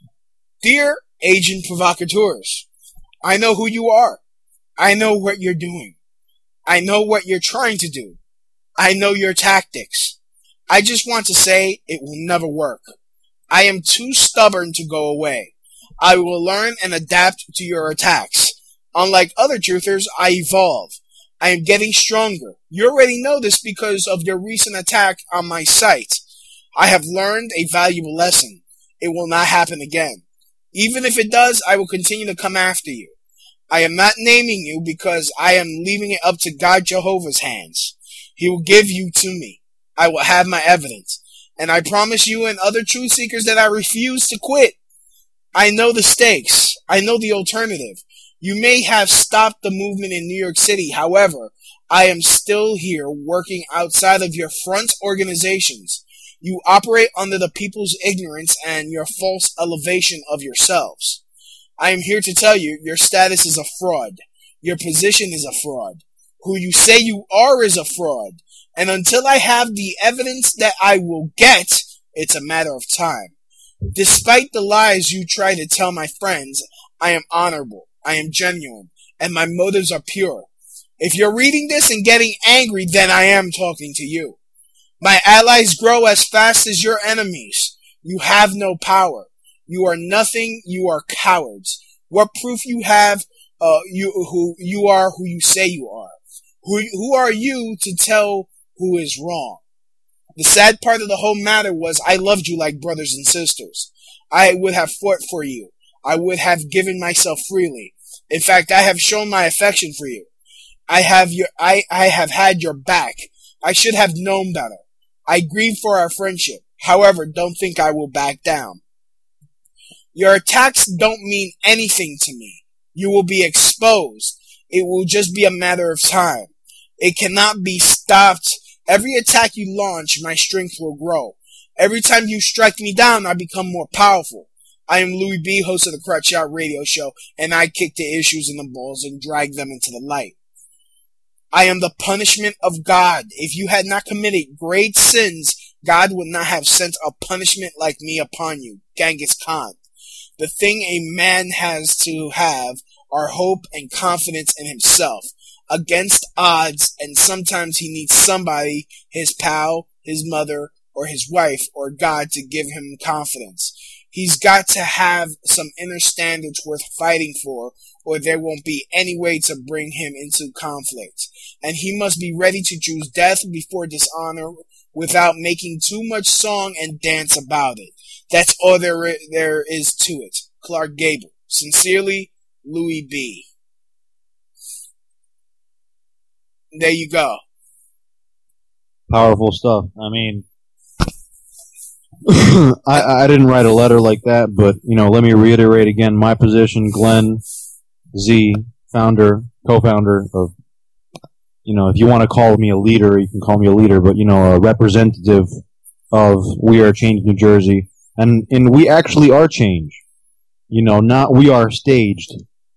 Dear agent provocateurs, I know who you are. I know what you're doing. I know what you're trying to do. I know your tactics. I just want to say it will never work. I am too stubborn to go away. I will learn and adapt to your attacks. Unlike other truthers, I evolve. I am getting stronger. You already know this because of your recent attack on my site. I have learned a valuable lesson. It will not happen again. Even if it does, I will continue to come after you. I am not naming you because I am leaving it up to God Jehovah's hands. He will give you to me. I will have my evidence. And I promise you and other truth seekers that I refuse to quit. I know the stakes. I know the alternative. You may have stopped the movement in New York City. However, I am still here working outside of your front organizations. You operate under the people's ignorance and your false elevation of yourselves. I am here to tell you your status is a fraud. Your position is a fraud. Who you say you are is a fraud. And until I have the evidence that I will get, it's a matter of time. Despite the lies you try to tell my friends, I am honorable, I am genuine, and my motives are pure. If you're reading this and getting angry, then I am talking to you. My allies grow as fast as your enemies. You have no power. You are nothing, you are cowards. What proof you have you are who you say you are? Who are you to tell who is wrong? The sad part of the whole matter was I loved you like brothers and sisters. I would have fought for you. I would have given myself freely. In fact, I have shown my affection for you. I have had your back. I should have known better. I grieve for our friendship. However, don't think I will back down. Your attacks don't mean anything to me. You will be exposed. It will just be a matter of time. It cannot be stopped. Every attack you launch, my strength will grow. Every time you strike me down, I become more powerful. I am Louis B., host of the Crutch Shot Radio Show, and I kick the issues in the balls and drag them into the light. I am the punishment of God. If you had not committed great sins, God would not have sent a punishment like me upon you, Genghis Khan. The thing a man has to have are hope and confidence in himself, against odds, and sometimes he needs somebody, his pal, his mother, or his wife, or God to give him confidence. He's got to have some inner standards worth fighting for, or there won't be any way to bring him into conflict. And he must be ready to choose death before dishonor without making too much song and dance about it. That's all there is to it. Clark Gable. Sincerely, Louis B. There you go. Powerful stuff. I mean, I didn't write a letter like that, but, let me reiterate again my position. Glenn Z, co-founder of, if you want to call me a leader, you can call me a leader, but, a representative of We Are Change New Jersey. And we actually are change. Not we are staged.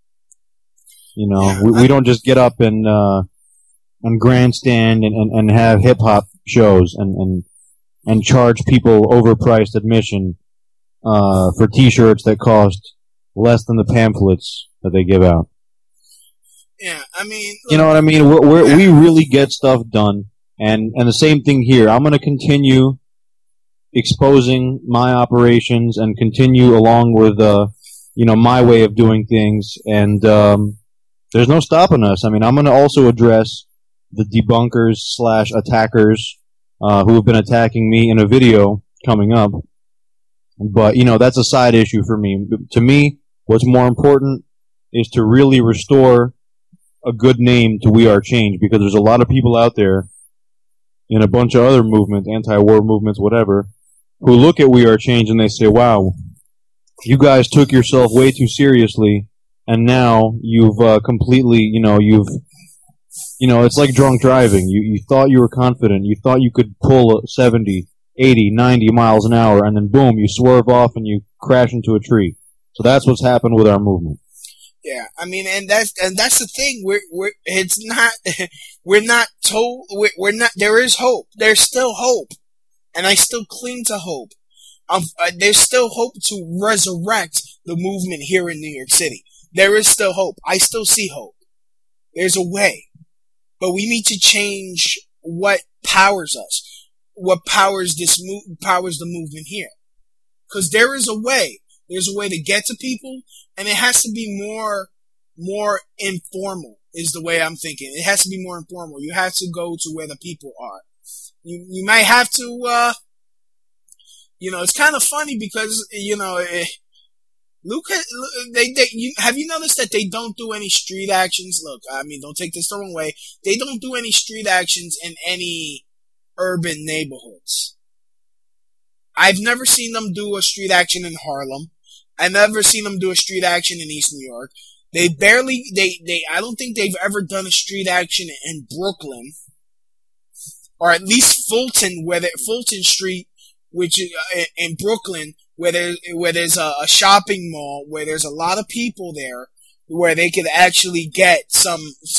We don't just get up and grandstand and have hip hop shows and charge people overpriced admission for T-shirts that cost less than the pamphlets that they give out. Yeah, I mean, you know what I mean. We really get stuff done, And the same thing here. I'm going to continue exposing my operations and continue along with, my way of doing things. And there's no stopping us. I mean, I'm going to also address the debunkers / attackers who have been attacking me in a video coming up. But, that's a side issue for me. To me, what's more important is to really restore a good name to We Are Change, because there's a lot of people out there in a bunch of other movements, anti-war movements, whatever, who look at We Are Change and they say, wow, you guys took yourself way too seriously, and now you've completely, it's like drunk driving. You thought you were confident. You thought you could pull 70, 80, 90 miles an hour, and then boom, you swerve off and you crash into a tree. So that's what's happened with our movement. Yeah, I mean, and that's the thing. We're not told. There is hope. There's still hope, and I still cling to hope. There's still hope to resurrect the movement here in New York City. There is still hope. I still see hope. There's a way, but we need to change what powers us, what powers powers the movement here, because there is a way. There's a way to get to people, and it has to be more informal, is the way I'm thinking. It has to be more informal. You have to go to where the people are. You might have to, it's kind of funny because, have you noticed that they don't do any street actions? Look, I mean, don't take this the wrong way. They don't do any street actions in any urban neighborhoods. I've never seen them do a street action in Harlem. I've never seen them do a street action in East New York. I don't think they've ever done a street action in Brooklyn, or at least Fulton Street, which is in Brooklyn, where there's a shopping mall, where there's a lot of people there, where they could actually get some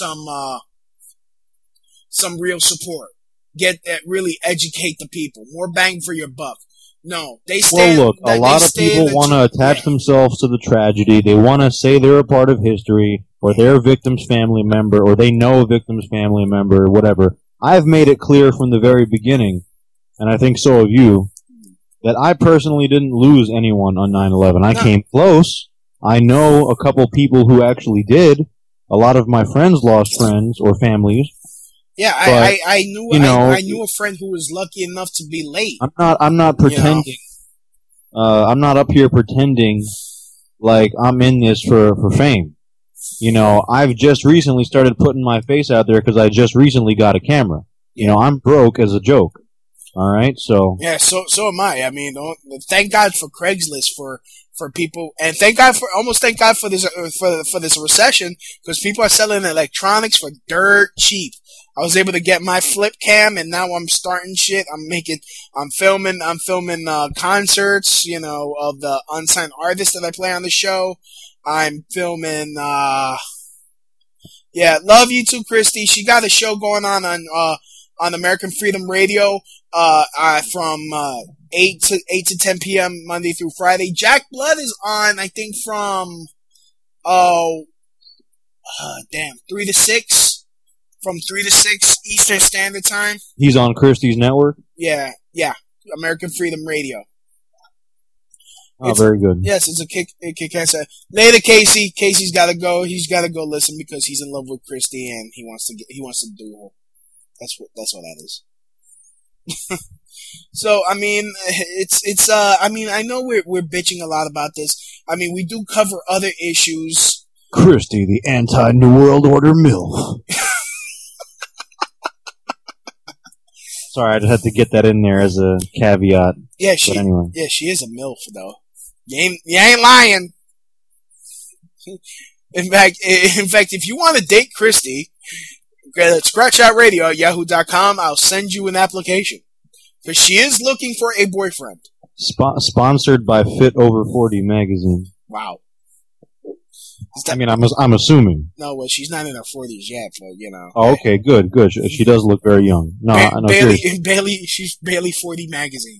real support, really educate the people, more bang for your buck. No, they stand. Well, look, a lot of people want to attach themselves to the tragedy. They want to say they're a part of history, or they're a victim's family member, or they know a victim's family member, or whatever. I've made it clear from the very beginning, and I think so have you, that I personally didn't lose anyone on 9/11. I came close. I know a couple people who actually did. A lot of my friends lost friends or families. Yeah, but, I knew a friend who was lucky enough to be late. I'm not pretending. I'm not up here pretending like I'm in this for fame. I've just recently started putting my face out there because I just recently got a camera. I'm broke as a joke. All right, so yeah, so am I. I mean, thank God for Craigslist for people, and thank God for this for this recession, because people are selling electronics for dirt cheap. I was able to get my flip cam, and now I'm starting shit. I'm filming concerts, of the unsigned artists that I play on the show. I'm filming, love you too, Christy. She got a show going on American Freedom Radio, from 8 to 10 p.m. Monday through Friday. Jack Blood is on, I think, from 3 to 6. From 3 to 6 Eastern Standard Time. He's on Christie's network? Yeah. American Freedom Radio. Very good. Yes, it's a kick-ass. Later, Casey. Casey's gotta go. He's gotta go listen because he's in love with Christy and he wants to do her. That's what that is. So, I mean, I know we're bitching a lot about this. I mean, we do cover other issues. Christy, the anti-New World Order MILF. Sorry, I just had to get that in there as a caveat. Yeah, she is a MILF, though. You ain't lying. In fact, if you want to date Christy, scratchout radio@yahoo.com. I'll send you an application. Because she is looking for a boyfriend. Sponsored by Fit Over 40 magazine. Wow. I'm assuming. No, well, she's not in her 40s yet, but, Oh, okay, good. She does look very young. No, she's barely 40 magazine.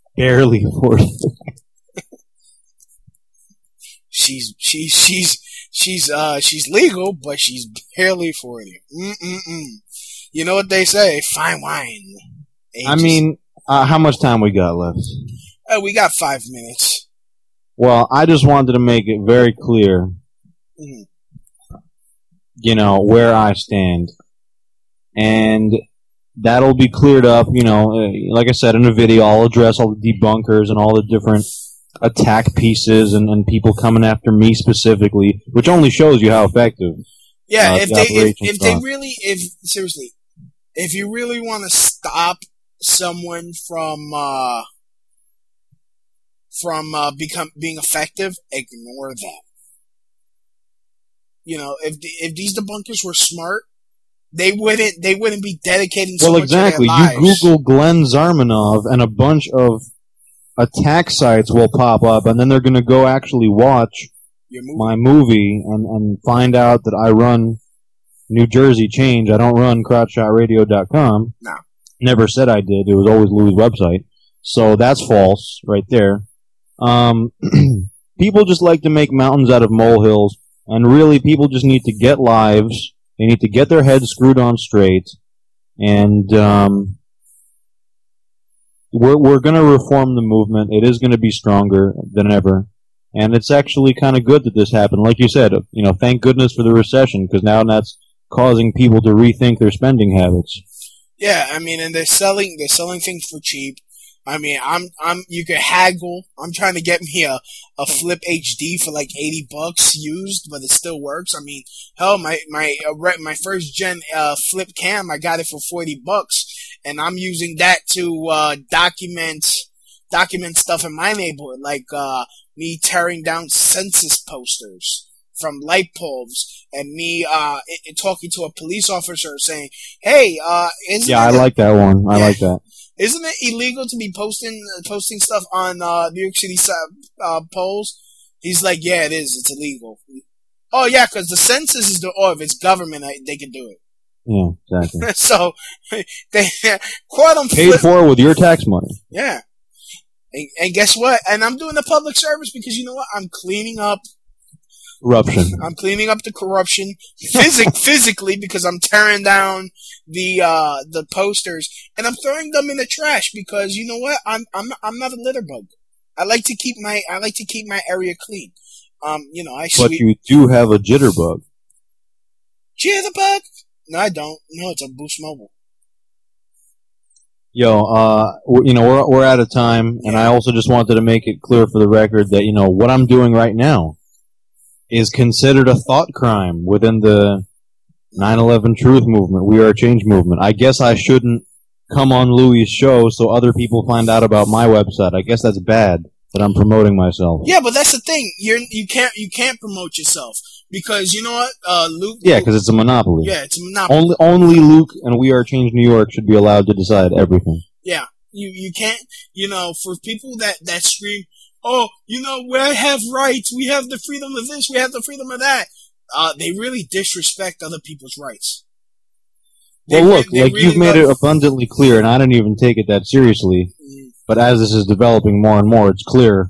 Barely 40. She's she's legal, but she's barely 40. You know what they say? Fine wine. I mean, how much time we got left? We got 5 minutes. Well, I just wanted to make it very clear, where I stand. And that'll be cleared up, like I said, in a video. I'll address all the debunkers and all the different attack pieces and people coming after me specifically, which only shows you how effective. Yeah, if you really want to stop someone from being effective, ignore them. If these debunkers were smart, they wouldn't be dedicating so much of their lives. You Google Glenn Zarmanov and a bunch of attack sites will pop up, and then they're going to go actually watch my movie and find out that I run New Jersey Change. I don't run crotchshotradio.com. No. Never said I did. It was always Louis' website. So that's false right there. People just like to make mountains out of molehills, and really people just need to get lives. They need to get their heads screwed on straight, and we're going to reform the movement. It is going to be stronger than ever, and it's actually kind of good that this happened. Like you said, thank goodness for the recession, because now that's causing people to rethink their spending habits. Yeah, I mean, and they're selling things for cheap. I mean, you could haggle. I'm trying to get me a Flip HD for like $80 used, but it still works. I mean, hell, my first gen Flip Cam, I got it for $40, and I'm using that to document stuff in my neighborhood, like me tearing down census posters from light bulbs, and me talking to a police officer saying, "Hey, I like that one. I like that. Isn't it illegal to be posting stuff on New York City polls?" He's like, "Yeah, it is. It's illegal." Oh yeah, because the census is if it's government, they can do it. Yeah, exactly. So they caught him paid for with your tax money. Yeah, and guess what? And I'm doing the public service because you know what? I'm cleaning up. Corruption. I'm cleaning up the corruption physically because I'm tearing down the posters and I'm throwing them in the trash because you know what? I'm not a litter bug. I like to keep my area clean. But you do have a jitterbug. Jitterbug? No, I don't. No, it's a Boost Mobile. Yo, we're out of time, and I also just wanted to make it clear for the record that what I'm doing right now is considered a thought crime within the 9/11 Truth movement, We Are Change movement. I guess I shouldn't come on Louis' show so other people find out about my website. I guess that's bad that I'm promoting myself. Yeah, but that's the thing. You can't promote yourself because you know what, Luke. Yeah, because it's a monopoly. Yeah, it's a monopoly. Only Luke and We Are Change New York should be allowed to decide everything. Yeah, you can't. For people that scream, "Oh, we have rights. We have the freedom of this. We have the freedom of that." They really disrespect other people's rights. You've made it abundantly clear, and I didn't even take it that seriously. But as this is developing more and more, it's clear,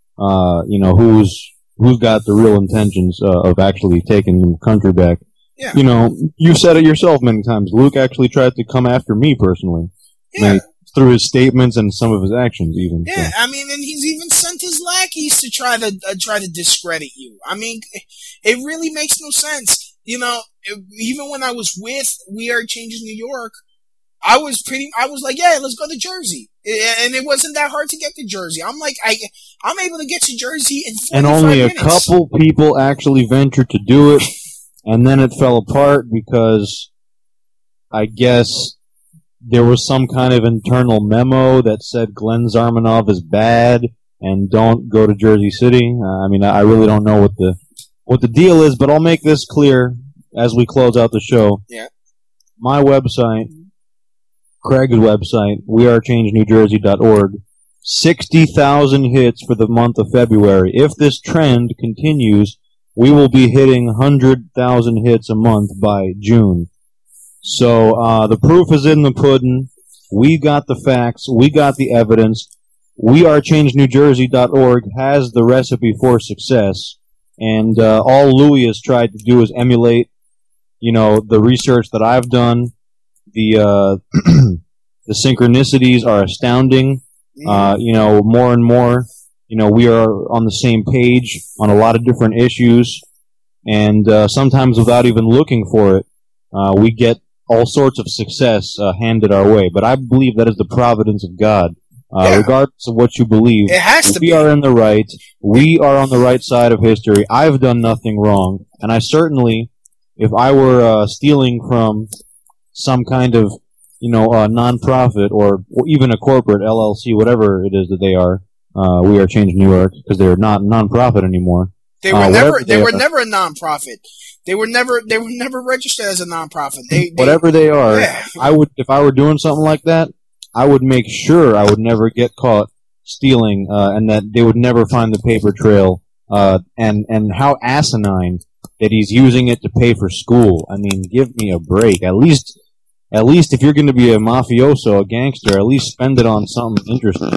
who's got the real intentions of actually taking the country back. Yeah. You've said it yourself many times. Luke actually tried to come after me personally. Yeah. Through his statements and some of his actions, even. Yeah, so. I mean, and he's even sent his lackeys to try to discredit you. I mean, it really makes no sense. Even when I was with We Are Changing New York, I was like, yeah, let's go to Jersey, and it wasn't that hard to get to Jersey. I'm like, I'm able to get to Jersey in 45 and only minutes. A couple people actually ventured to do it, and then it fell apart because I guess there was some kind of internal memo that said Glenn Zarmanov is bad and don't go to Jersey City. I really don't know what the deal is, but I'll make this clear as we close out the show. Yeah. My website, Craig's website, wearechangenewjersey.org, 60,000 hits for the month of February. If this trend continues, we will be hitting 100,000 hits a month by June. So the proof is in the pudding. We got the facts. We got the evidence. WeAreChangeNewJersey.org has the recipe for success. and all Louis has tried to do is emulate, the research that I've done. The the synchronicities are astounding. More and more, we are on the same page on a lot of different issues, and sometimes without even looking for it, we get all sorts of success handed our way. But I believe that is the providence of God. Regardless of what you believe, it has to we are in the right. We are on the right side of history. I've done nothing wrong, and I certainly, if I were stealing from some kind of, non-profit or even a corporate LLC, whatever it is that they are, We Are Change New York, because they're not non-profit anymore. They were never a non-profit. They were never registered as a non-profit. Whatever they are, I would, if I were doing something like that, I would make sure I would never get caught stealing, and that they would never find the paper trail. And how asinine that he's using it to pay for school. I mean, give me a break. At least if you're going to be a mafioso, a gangster, at least spend it on something interesting.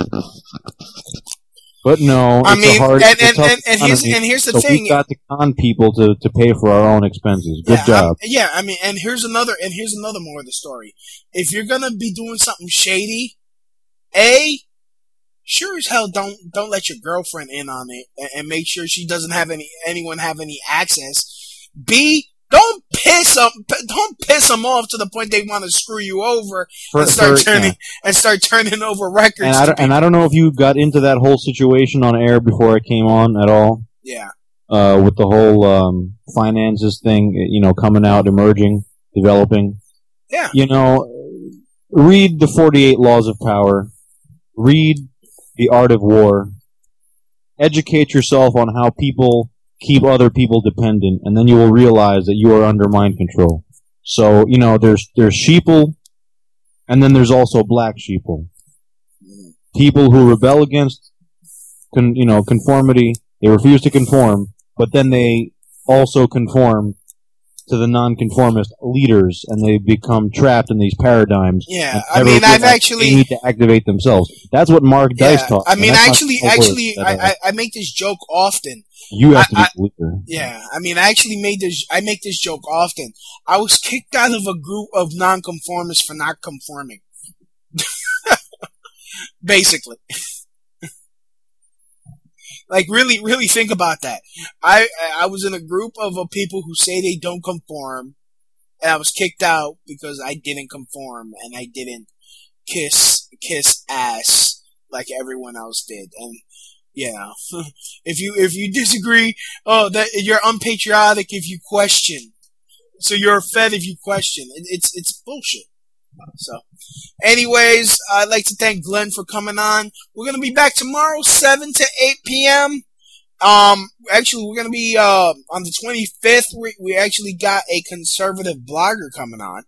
But no, here's the thing. We've got to con people to pay for our own expenses. Good job. And here's another more of the story. If you're gonna be doing something shady, sure as hell don't let your girlfriend in on it, and make sure she doesn't have anyone have any access. B, don't piss them off to the point they want to screw you over and start turning over records. And I don't know if you got into that whole situation on air before I came on at all. Yeah. With the whole finances thing, coming out, emerging, developing. Yeah. Read the 48 Laws of Power. Read The Art of War. Educate yourself on how people keep other people dependent, and then you will realize that you are under mind control. So, there's sheeple, and then there's also black sheeple. People who rebel against, conformity. They refuse to conform, but then they also conform to the nonconformist leaders, and they become trapped in these paradigms. Yeah, I mean, they need to activate themselves. That's what Mark Dice taught. I mean, I make this joke often. You have to be clear. Yeah, I mean, I make this joke often. I was kicked out of a group of nonconformists for not conforming. Basically. Like, really, really think about that. I was in a group of people who say they don't conform, and I was kicked out because I didn't conform, and I didn't kiss ass like everyone else did. And, if you disagree, that you're unpatriotic if you question. So you're a Fed if you question. It's bullshit. So, anyways, I'd like to thank Glenn for coming on. We're going to be back tomorrow, 7 to 8 p.m. Actually, we're going to be, on the 25th, we actually got a conservative blogger coming on.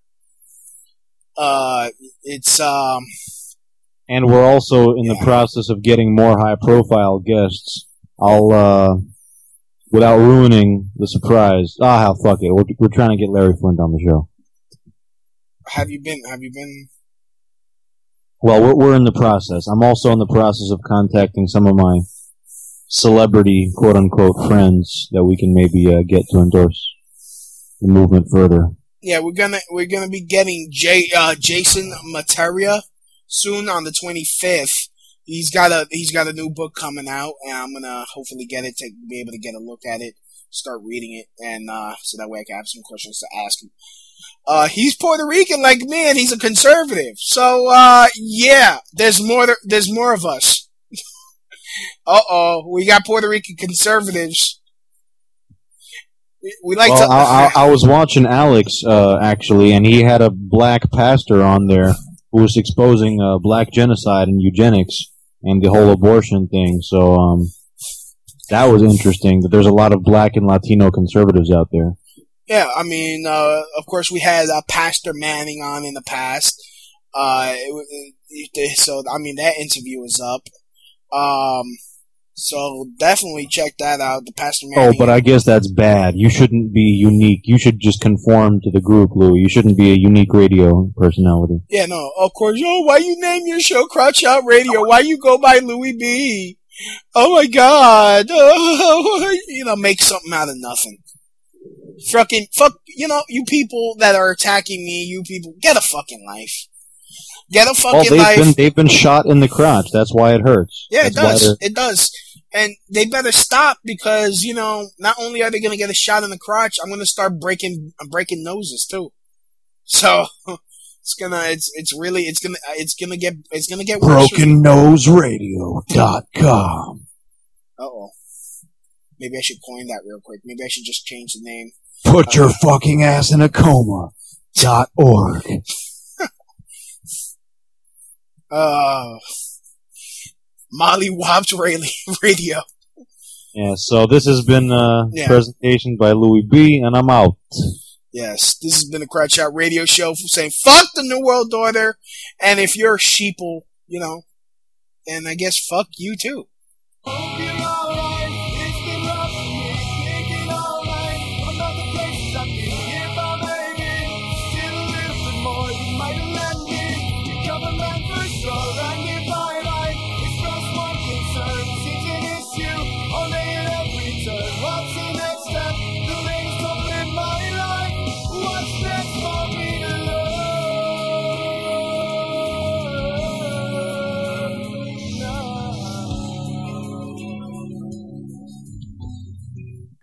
And we're also in the process of getting more high-profile guests. I'll, without ruining the surprise, fuck it. We're trying to get Larry Flint on the show. Have you been? Well, we're in the process. I'm also in the process of contacting some of my celebrity, quote-unquote, friends that we can maybe get to endorse the movement further. Yeah, we're gonna be getting Jason Materia soon on the 25th. He's got a new book coming out, and I'm gonna hopefully get it to be able to get a look at it, start reading it, and so that way I can have some questions to ask him. He's Puerto Rican like me, and he's a conservative. So, there's more of us. We got Puerto Rican conservatives. We like to. I was watching Alex, actually, and he had a black pastor on there who was exposing black genocide and eugenics and the whole abortion thing. So, that was interesting. That there's a lot of black and Latino conservatives out there. Yeah, I mean, of course, we had Pastor Manning on in the past. So, I mean, that interview is up. So definitely check that out. The Pastor Manning. Oh, but I guess that's bad. You shouldn't be unique. You should just conform to the group, Louis. You shouldn't be a unique radio personality. Yeah, no, of course. Why you name your show Crotch Out Radio? Why you go by Louis B? Oh my god. You know, make something out of nothing. Fuck, you know, you people that are attacking me, you people, get a fucking life. Get a fucking life. They've been shot in the crotch. That's why it hurts. Yeah, it does. It does. And they better stop because, you know, not only are they going to get a shot in the crotch, I'm going to start breaking noses too. So it's gonna get worse. BrokenNoseRadio.com. Uh-oh. Maybe I should coin that real quick. Maybe I should just change the name. Put your fucking ass in a coma.org. Molly Wops Radio. Yeah, so this has been a presentation by Louis B, and I'm out. Yes, this has been a Crotch Shot Radio Show saying, fuck the New World Order, and if you're a sheeple, you know, and I guess fuck you too.